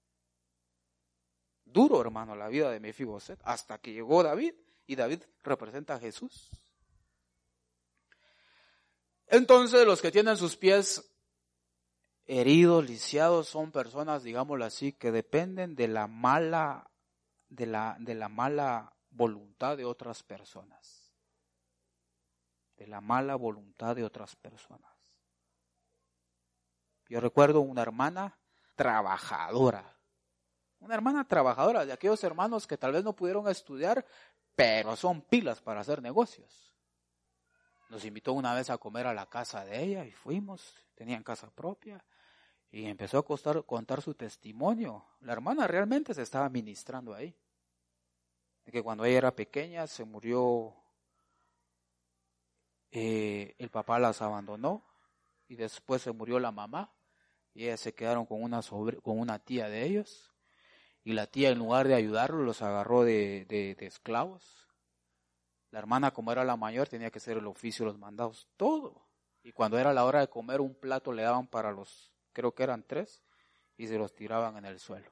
Duro, hermano, la vida de Mefiboset, hasta que llegó David, y David representa a Jesús. Entonces, los que tienen sus pies heridos, lisiados, son personas, digámoslo así, que dependen de la mala, de la, de la mala voluntad de otras personas. De la mala voluntad de otras personas. Yo recuerdo una hermana trabajadora, una hermana trabajadora de aquellos hermanos que tal vez no pudieron estudiar, pero son pilas para hacer negocios. Nos invitó una vez a comer a la casa de ella y fuimos, tenían casa propia, y empezó a contar, contar su testimonio. La hermana realmente se estaba ministrando ahí, de que cuando ella era pequeña se murió, eh, el papá las abandonó, y después se murió la mamá, y ellas se quedaron con una, sobre, con una tía de ellos, y la tía, en lugar de ayudarlos, los agarró de, de, de esclavos. La hermana, como era la mayor, tenía que hacer el oficio, los mandados, todo. Y cuando era la hora de comer, un plato le daban para los, creo que eran tres, y se los tiraban en el suelo.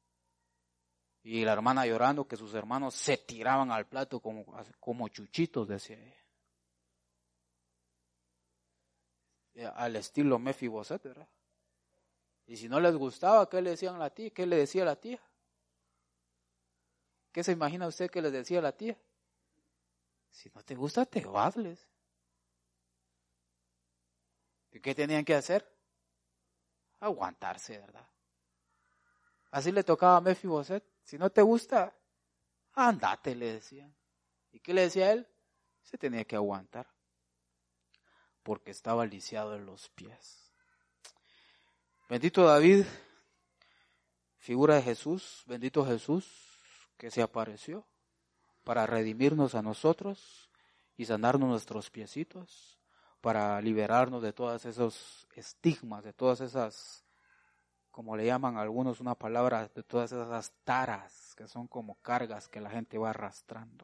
Y la hermana llorando que sus hermanos se tiraban al plato como, como chuchitos, decía ella. Al estilo Mefiboset, ¿verdad? Y si no les gustaba, ¿qué le decían a la tía? ¿Qué le decía a la tía? ¿Qué se imagina usted que les decía a la tía? Si no te gusta, te vas, les. ¿Y qué tenían que hacer? Aguantarse, ¿verdad? Así le tocaba a Mefiboset. Si no te gusta, andate, le decían. ¿Y qué le decía a él? Se tenía que aguantar, porque estaba lisiado en los pies. Bendito David, figura de Jesús, bendito Jesús, que se apareció para redimirnos a nosotros y sanarnos nuestros piecitos, para liberarnos de todos esos estigmas, de todas esas, como le llaman algunos una palabra, de todas esas taras que son como cargas que la gente va arrastrando.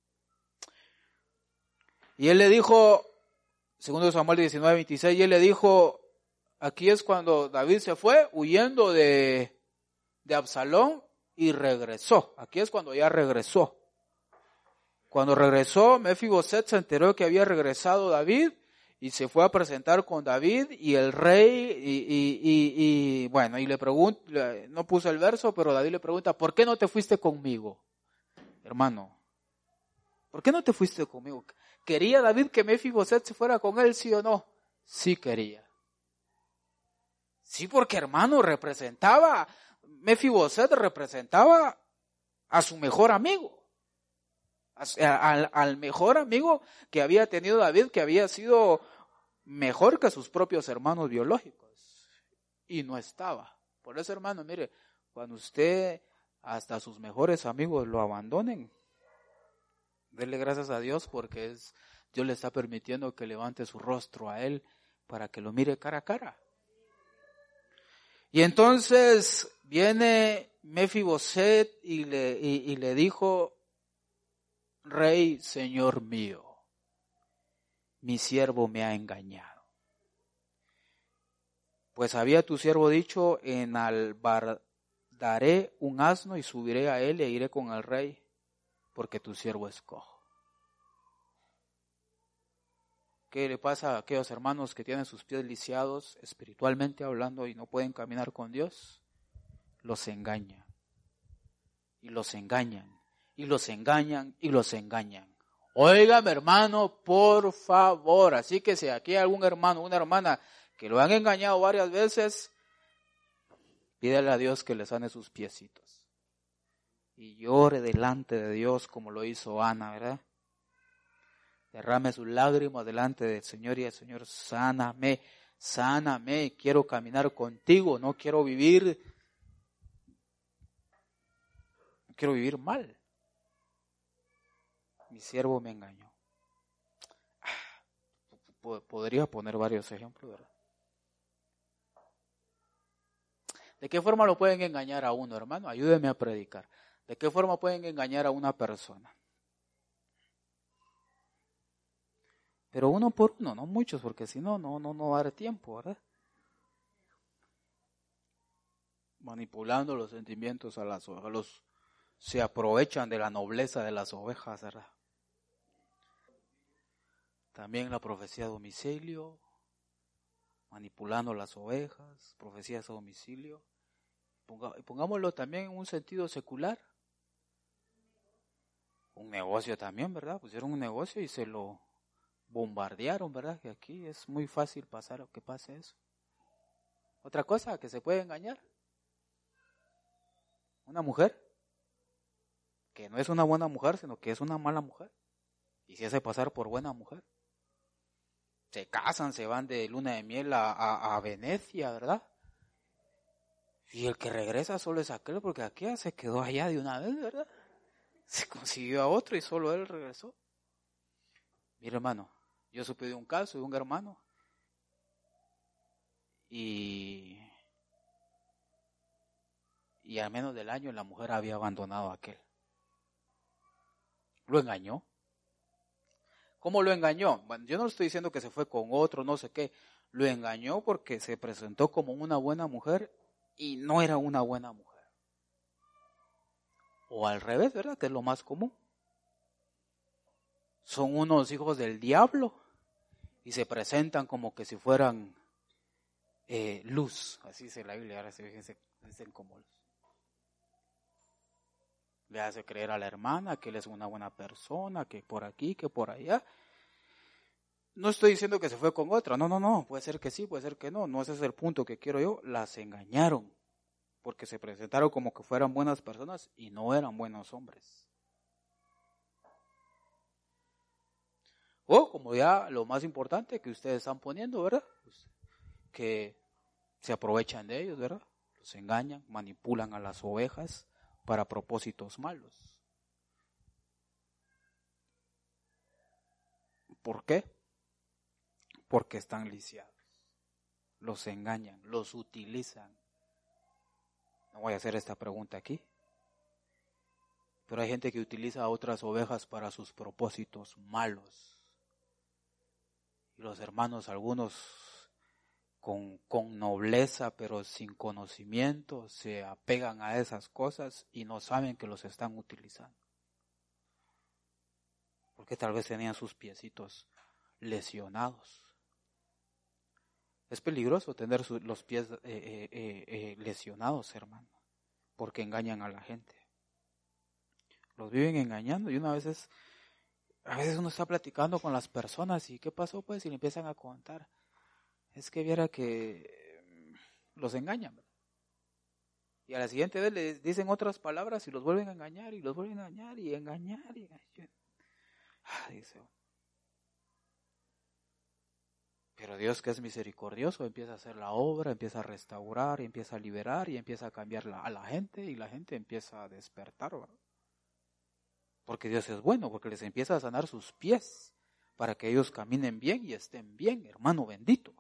Y él le dijo, segundo Samuel diecinueve veintiséis, y él le dijo, aquí es cuando David se fue huyendo de, de Absalón y regresó. Aquí es cuando ya regresó. Cuando regresó, Mefiboset se enteró que había regresado David y se fue a presentar con David y el rey, y, y, y, y bueno, y le pregunta, no puso el verso, pero David le pregunta, ¿por qué no te fuiste conmigo? Hermano, ¿por qué no te fuiste conmigo? ¿Quería David que Mefiboset se fuera con él, sí o no? Sí quería. Sí, porque hermano, representaba, Mefiboset representaba a su mejor amigo. Al, al mejor amigo que había tenido David, que había sido mejor que sus propios hermanos biológicos. Y no estaba. Por eso, hermano, mire, cuando usted hasta sus mejores amigos lo abandonen, dele gracias a Dios porque es, Dios le está permitiendo que levante su rostro a él para que lo mire cara a cara. Y entonces viene Mefiboset y le, y, y le dijo, Rey, Señor mío, mi siervo me ha engañado. Pues había tu siervo dicho, enalbardaré un asno y subiré a él e iré con el rey, porque tu siervo es cojo. ¿Qué le pasa a aquellos hermanos que tienen sus pies lisiados, espiritualmente hablando, y no pueden caminar con Dios? Los engañan, y los engañan, y los engañan, y los engañan. Óigame, hermano, por favor. Así que si aquí hay algún hermano, una hermana que lo han engañado varias veces, pídele a Dios que le sane sus piecitos. Y llore delante de Dios como lo hizo Ana, ¿verdad? Derrame sus lágrimas delante del Señor y el Señor, sáname, sáname, quiero caminar contigo, no quiero vivir, no quiero vivir mal. Mi siervo me engañó. Podría poner varios ejemplos, ¿verdad? ¿De qué forma lo pueden engañar a uno, hermano? Ayúdeme a predicar. ¿De qué forma pueden engañar a una persona? Pero uno por uno, no muchos, porque si no, no, no, no va a dar tiempo, ¿verdad? Manipulando los sentimientos a las ovejas, los, se aprovechan de la nobleza de las ovejas, ¿verdad? También la profecía a domicilio, manipulando las ovejas, profecías a domicilio. Ponga, pongámoslo también en un sentido secular. Un negocio también, ¿verdad? Pusieron un negocio y se lo bombardearon, ¿verdad? Que aquí es muy fácil pasar que pase eso. Otra cosa que se puede engañar. Una mujer que no es una buena mujer, sino que es una mala mujer. Y se hace pasar por buena mujer. Se casan, se van de luna de miel a, a, a Venecia, ¿verdad? Y el que regresa solo es aquel, porque aquella se quedó allá de una vez, ¿verdad? Se consiguió a otro y solo él regresó. Mira, hermano, yo supe de un caso de un hermano. Y, y al menos del año la mujer había abandonado a aquel. Lo engañó. ¿Cómo lo engañó? Bueno, yo no estoy diciendo que se fue con otro, no sé qué. Lo engañó porque se presentó como una buena mujer y no era una buena mujer. O al revés, ¿verdad? Que es lo más común. Son unos hijos del diablo y se presentan como que si fueran eh, luz. Así dice la Biblia, ahora se dicen como luz. Le hace creer a la hermana que él es una buena persona, que por aquí, que por allá. No estoy diciendo que se fue con otra, no, no, no, puede ser que sí, puede ser que no, no ese es el punto que quiero yo. Las engañaron, porque se presentaron como que fueran buenas personas y no eran buenos hombres. O como ya lo más importante que ustedes están poniendo, ¿verdad? Pues, que se aprovechan de ellos, ¿verdad? Los engañan, manipulan a las ovejas para propósitos malos. ¿Por qué? Porque están lisiados. Los engañan, los utilizan. No voy a hacer esta pregunta aquí. Pero hay gente que utiliza a otras ovejas para sus propósitos malos. Y los hermanos, algunos con, con nobleza, pero sin conocimiento, se apegan a esas cosas y no saben que los están utilizando. Porque tal vez tenían sus piecitos lesionados. Es peligroso tener su, los pies eh, eh, eh, eh, lesionados, hermano, porque engañan a la gente. Los viven engañando y una vez es, a veces uno está platicando con las personas y ¿qué pasó? Pues y le empiezan a contar. Es que viera que los engañan. Y a la siguiente vez les dicen otras palabras y los vuelven a engañar y los vuelven a engañar y engañar y engañar. Ah, dice. Pero Dios, que es misericordioso, empieza a hacer la obra, empieza a restaurar, empieza a liberar y empieza a cambiar la, a la gente y la gente empieza a despertar, ¿verdad? Porque Dios es bueno, porque les empieza a sanar sus pies para que ellos caminen bien y estén bien, hermano bendito.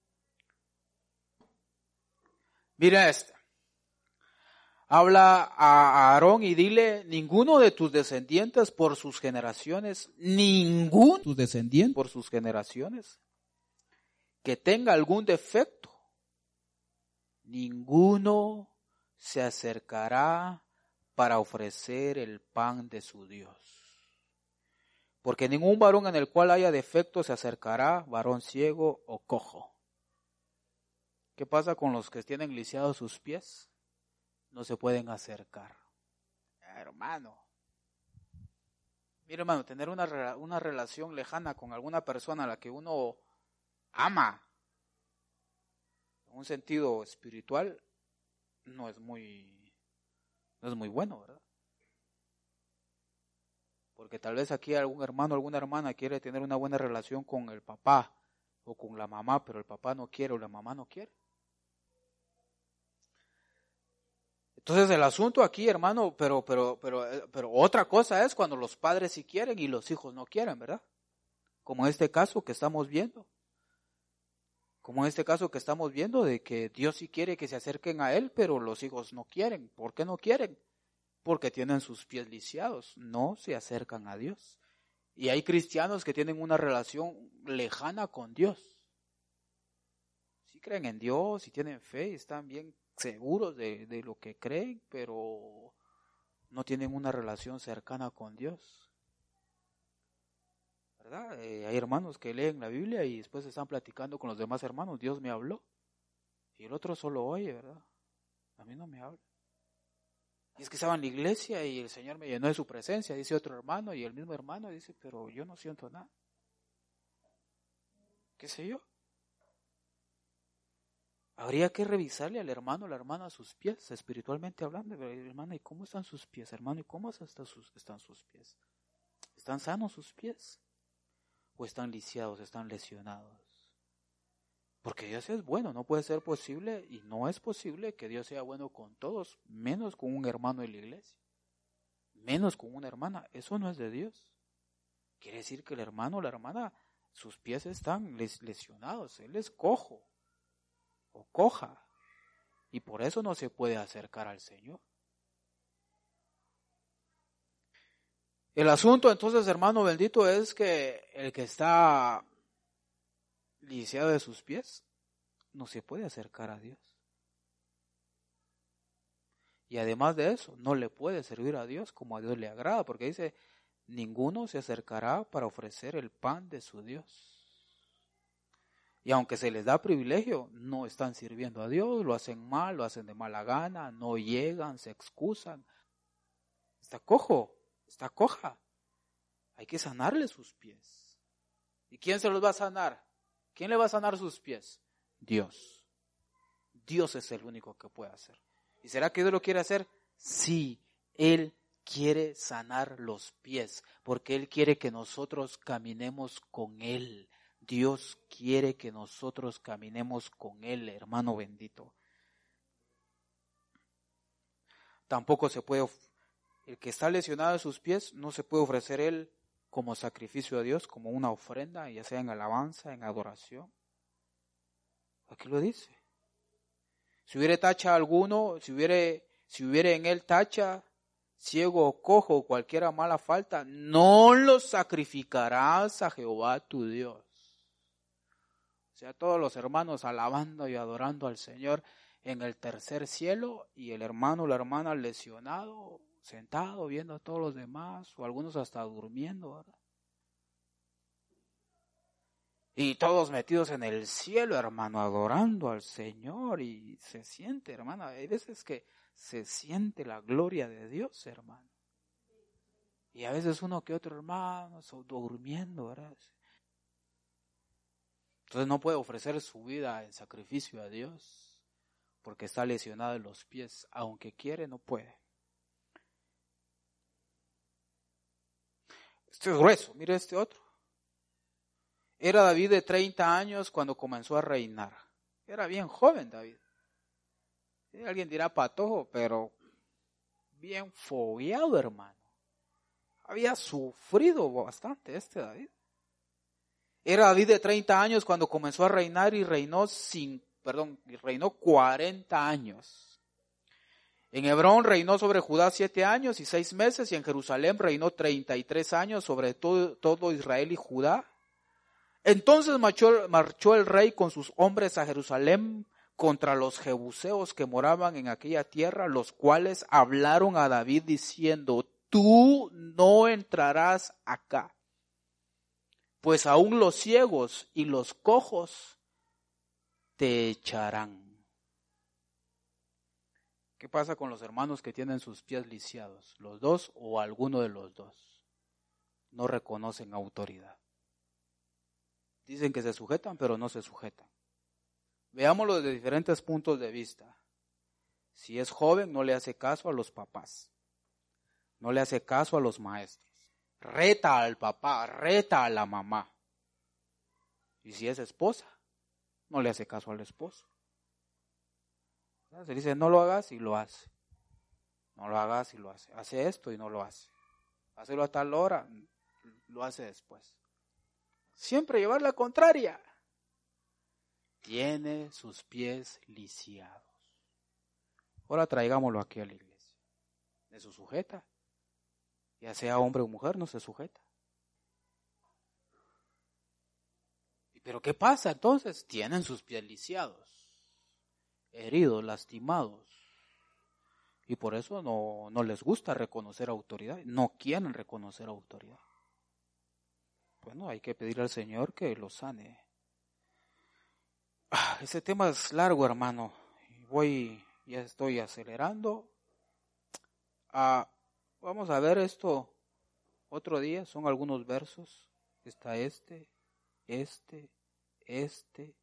Mira esta. Habla a Aarón y dile, ninguno de tus descendientes por sus generaciones, ninguno de tus descendientes por sus generaciones, que tenga algún defecto, ninguno se acercará para ofrecer el pan de su Dios. Porque ningún varón en el cual haya defecto se acercará, varón ciego o cojo. ¿Qué pasa con los que tienen lisiados sus pies? No se pueden acercar. Hermano. Mira, hermano, tener una, una relación lejana con alguna persona a la que uno ama, en un sentido espiritual, no es muy, no es muy bueno, ¿verdad? Porque tal vez aquí algún hermano, alguna hermana quiere tener una buena relación con el papá o con la mamá, pero el papá no quiere o la mamá no quiere. Entonces el asunto aquí, hermano, pero, pero, pero, pero otra cosa es cuando los padres sí quieren y los hijos no quieren, ¿verdad? Como en este caso que estamos viendo. Como en este caso que estamos viendo de que Dios sí quiere que se acerquen a Él, pero los hijos no quieren. ¿Por qué no quieren? Porque tienen sus pies lisiados, no se acercan a Dios. Y hay cristianos que tienen una relación lejana con Dios. Sí creen en Dios, sí tienen fe, están bien seguros de, de lo que creen, pero no tienen una relación cercana con Dios. ¿Verdad? Eh, hay hermanos que leen la Biblia y después están platicando con los demás hermanos, Dios me habló. Y el otro solo oye, ¿verdad? A mí no me habla. Y es que estaba en la iglesia y el Señor me llenó de su presencia, dice otro hermano, y el mismo hermano dice, pero yo no siento nada. ¿Qué sé yo? Habría que revisarle al hermano o la hermana sus pies, espiritualmente hablando. Hermana, ¿y cómo están sus pies? Hermano, ¿y cómo están sus, están sus pies? ¿Están sanos sus pies? ¿O están lisiados, están lesionados? Porque Dios es bueno, no puede ser posible y no es posible que Dios sea bueno con todos, menos con un hermano de la iglesia, menos con una hermana. Eso no es de Dios. Quiere decir que el hermano o la hermana, sus pies están lesionados, él es cojo o coja y por eso no se puede acercar al Señor. El asunto entonces, hermano bendito, es que el que está lisiado de sus pies no se puede acercar a Dios. Y además de eso, no le puede servir a Dios como a Dios le agrada, porque dice, ninguno se acercará para ofrecer el pan de su Dios. Y aunque se les da privilegio, no están sirviendo a Dios, lo hacen mal, lo hacen de mala gana, no llegan, se excusan. Está cojo, está coja. Hay que sanarle sus pies. ¿Y quién se los va a sanar? ¿Quién le va a sanar sus pies? Dios. Dios es el único que puede hacer. ¿Y será que Dios lo quiere hacer? Sí, Él quiere sanar los pies, porque Él quiere que nosotros caminemos con Él. Dios quiere que nosotros caminemos con Él, hermano bendito. Tampoco se puede, el que está lesionado de sus pies, no se puede ofrecer Él como sacrificio a Dios, como una ofrenda, ya sea en alabanza, en adoración. Aquí lo dice. Si hubiere tacha alguno, si hubiere, si hubiere en él tacha, ciego o cojo o cualquiera mala falta, no lo sacrificarás a Jehová tu Dios. O sea, todos los hermanos alabando y adorando al Señor en el tercer cielo y el hermano o la hermana lesionado, sentado viendo a todos los demás o algunos hasta durmiendo, ¿verdad? Y todos metidos en el cielo, hermano, adorando al Señor. Y se siente, hermano, hay veces que se siente la gloria de Dios, hermano. Y a veces uno que otro hermano durmiendo, ¿verdad? Entonces no puede ofrecer su vida en sacrificio a Dios porque está lesionado en los pies. Aunque quiere, no puede. Este es grueso, mire este otro. Era David de treinta años cuando comenzó a reinar. Era bien joven David. Alguien dirá patojo, pero bien fogueado, hermano. Había sufrido bastante este David. Era David de treinta años cuando comenzó a reinar y reinó sin, perdón, reinó cuarenta años. En Hebrón reinó sobre Judá siete años y seis meses y en Jerusalén reinó treinta y tres años sobre todo, todo Israel y Judá. Entonces marchó, marchó el rey con sus hombres a Jerusalén contra los jebuseos que moraban en aquella tierra, los cuales hablaron a David diciendo, tú no entrarás acá, pues aún los ciegos y los cojos te echarán. ¿Qué pasa con los hermanos que tienen sus pies lisiados? Los dos o alguno de los dos no reconocen autoridad. Dicen que se sujetan, pero no se sujetan. Veámoslo desde diferentes puntos de vista. Si es joven, no le hace caso a los papás. No le hace caso a los maestros. Reta al papá, reta a la mamá. Y si es esposa, no le hace caso al esposo. Se dice, no lo hagas y lo hace. No lo hagas y lo hace. Hace esto y no lo hace. Hacelo a tal hora, lo hace después. Siempre llevar la contraria. Tiene sus pies lisiados. Ahora traigámoslo aquí a la iglesia. ¿De su sujeta? Ya sea hombre o mujer, no se sujeta. ¿Pero qué pasa entonces? Tienen sus pies lisiados, heridos, lastimados. Y por eso no, no les gusta reconocer autoridad. No quieren reconocer autoridad. Bueno, hay que pedir al Señor que los sane. Ah, ese tema es largo, hermano. Voy, ya estoy acelerando. Ah, vamos a ver esto otro día. Son algunos versos. Está este, este, este.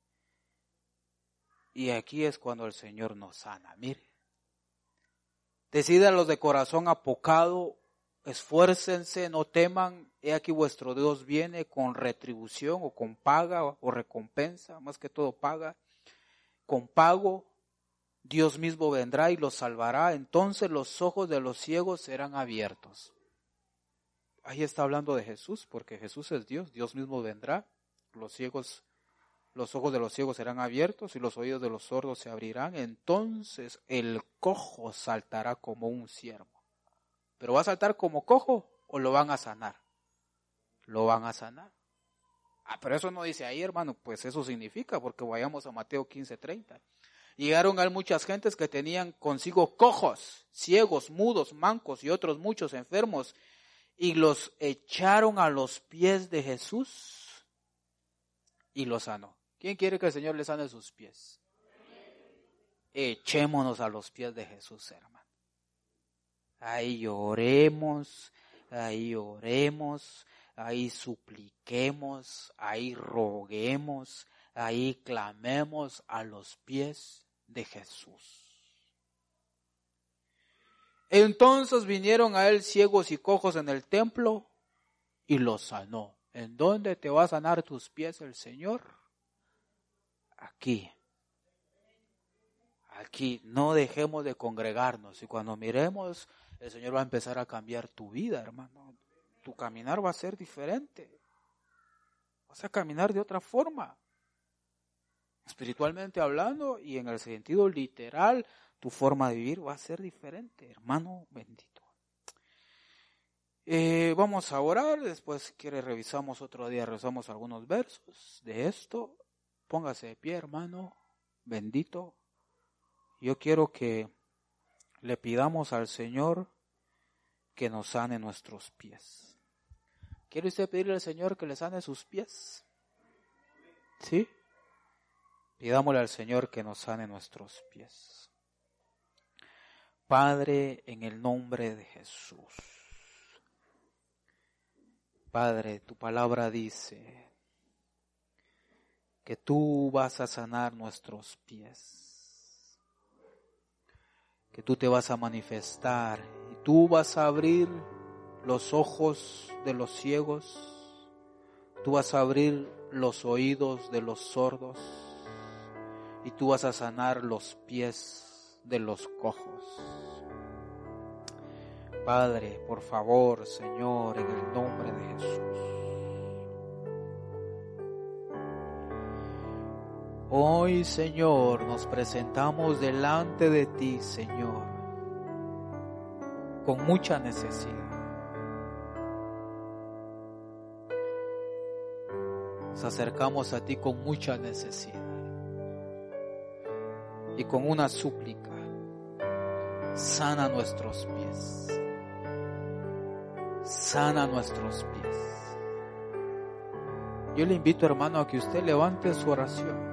Y aquí es cuando el Señor nos sana. Mire. Decidan los de corazón apocado. Esfuércense, no teman, he aquí vuestro Dios viene con retribución o con paga o recompensa, más que todo paga, con pago, Dios mismo vendrá y los salvará, entonces los ojos de los ciegos serán abiertos. Ahí está hablando de Jesús, porque Jesús es Dios, Dios mismo vendrá, los ciegos, los ojos de los ciegos serán abiertos y los oídos de los sordos se abrirán, entonces el cojo saltará como un ciervo. ¿Pero va a saltar como cojo o lo van a sanar? Lo van a sanar. Ah, pero eso no dice ahí, hermano. Pues eso significa, porque vayamos a Mateo quince treinta. Llegaron a él muchas gentes que tenían consigo cojos, ciegos, mudos, mancos y otros muchos enfermos, y los echaron a los pies de Jesús y los sanó. ¿Quién quiere que el Señor le sane sus pies? Echémonos a los pies de Jesús, hermano. Ahí oremos, ahí oremos, ahí supliquemos, ahí roguemos, ahí clamemos a los pies de Jesús. Entonces vinieron a él ciegos y cojos en el templo y los sanó. ¿En dónde te va a sanar tus pies el Señor? Aquí. Aquí, no dejemos de congregarnos y cuando miremos, el Señor va a empezar a cambiar tu vida, hermano. Tu caminar va a ser diferente. Vas a caminar de otra forma. Espiritualmente hablando y en el sentido literal, tu forma de vivir va a ser diferente, hermano bendito. Eh, vamos a orar, después si quiere revisamos otro día, revisamos algunos versos de esto. Póngase de pie, hermano bendito. Yo quiero que le pidamos al Señor que nos sane nuestros pies. ¿Quiere usted pedirle al Señor que le sane sus pies? ¿Sí? Pidámosle al Señor que nos sane nuestros pies. Padre, en el nombre de Jesús. Padre, tu palabra dice que tú vas a sanar nuestros pies, que tú te vas a manifestar y tú vas a abrir los ojos de los ciegos, tú vas a abrir los oídos de los sordos y tú vas a sanar los pies de los cojos. Padre, por favor, Señor, en el nombre de Jesús. Hoy, Señor, nos presentamos delante de ti, Señor, con mucha necesidad. Nos acercamos a ti con mucha necesidad y con una súplica. Sana nuestros pies. Sana nuestros pies. Yo le invito, hermano, a que usted levante su oración.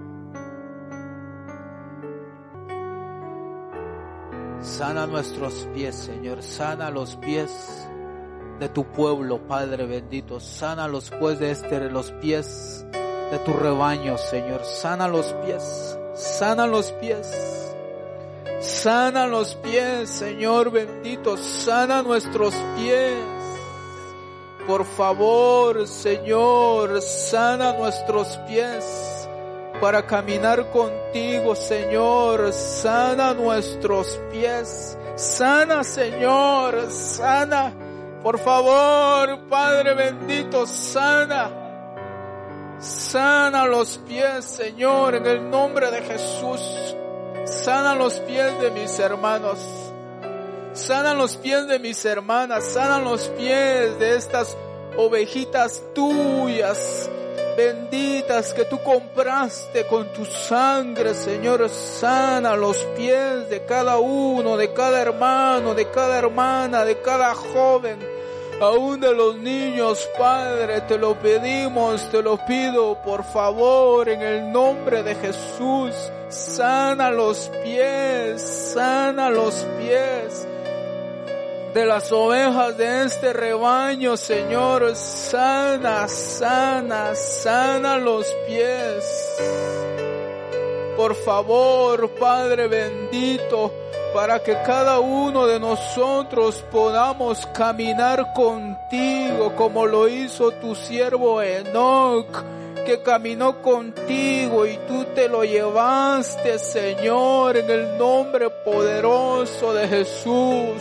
Sana nuestros pies, Señor. Sana los pies de tu pueblo, Padre bendito. Sana los pies de este, los pies de tu rebaño, Señor. Sana los pies. Sana los pies. Sana los pies, Señor bendito. Sana nuestros pies. Por favor, Señor, sana nuestros pies para caminar contigo, Señor. Sana nuestros pies. Sana, Señor, sana. Por favor, Padre bendito, sana. Sana los pies, Señor, en el nombre de Jesús. Sana los pies de mis hermanos. Sana los pies de mis hermanas. Sana los pies de estas ovejitas tuyas, benditas, que tú compraste con tu sangre, Señor. Sana los pies de cada uno, de cada hermano, de cada hermana, de cada joven, aún de los niños, Padre. Te lo pedimos, te lo pido, por favor, en el nombre de Jesús. Sana los pies, sana los pies de las ovejas de este rebaño, Señor. Sana, sana, sana los pies. Por favor, Padre bendito, para que cada uno de nosotros podamos caminar contigo como lo hizo tu siervo Enoc, que caminó contigo y tú te lo llevaste, Señor, en el nombre poderoso de Jesús.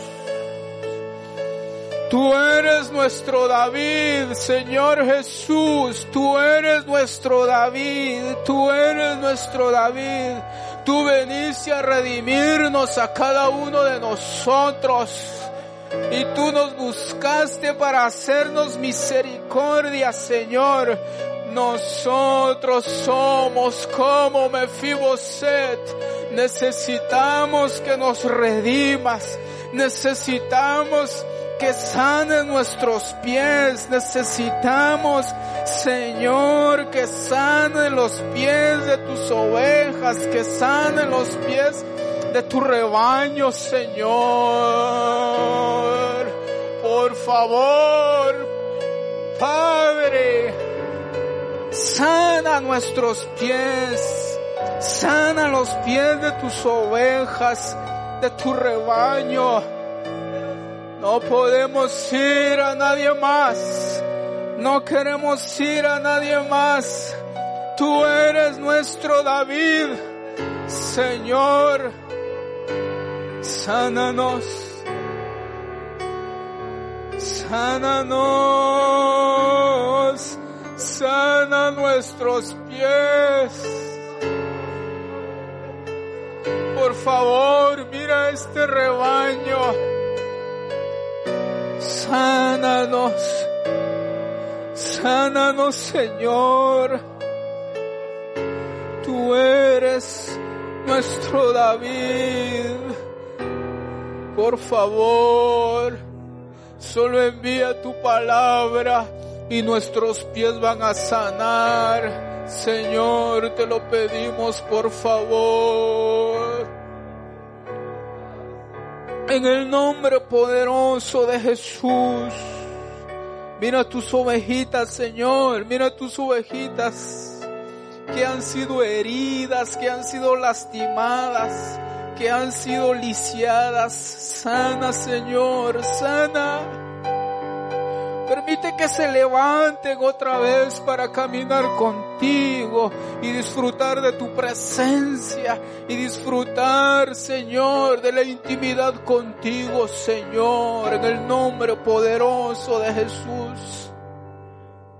Tú eres nuestro David, Señor Jesús. Tú eres nuestro David. Tú eres nuestro David. Tú veniste a redimirnos a cada uno de nosotros. Y tú nos buscaste para hacernos misericordia, Señor. Nosotros somos como Mefiboset. Necesitamos que nos redimas. Necesitamos que sanen nuestros pies. Necesitamos, Señor, que sanen los pies de tus ovejas, que sanen los pies de tu rebaño, Señor. Por favor, Padre, sana nuestros pies, sana los pies de tus ovejas, de tu rebaño. No podemos ir a nadie más. No queremos ir a nadie más. Tú eres nuestro David. Señor, sánanos. Sánanos. Sana nuestros pies. Por favor, mira este rebaño. Sánanos, sánanos, Señor. Tú eres nuestro David. Por favor, solo envía tu palabra y nuestros pies van a sanar. Señor, te lo pedimos por favor. En el nombre poderoso de Jesús. Mira tus ovejitas, Señor. Mira tus ovejitas que han sido heridas, que han sido lastimadas, que han sido lisiadas. Sana, Señor, sana. Permite que se levanten otra vez para caminar contigo y disfrutar de tu presencia y disfrutar, Señor, de la intimidad contigo, Señor, en el nombre poderoso de Jesús.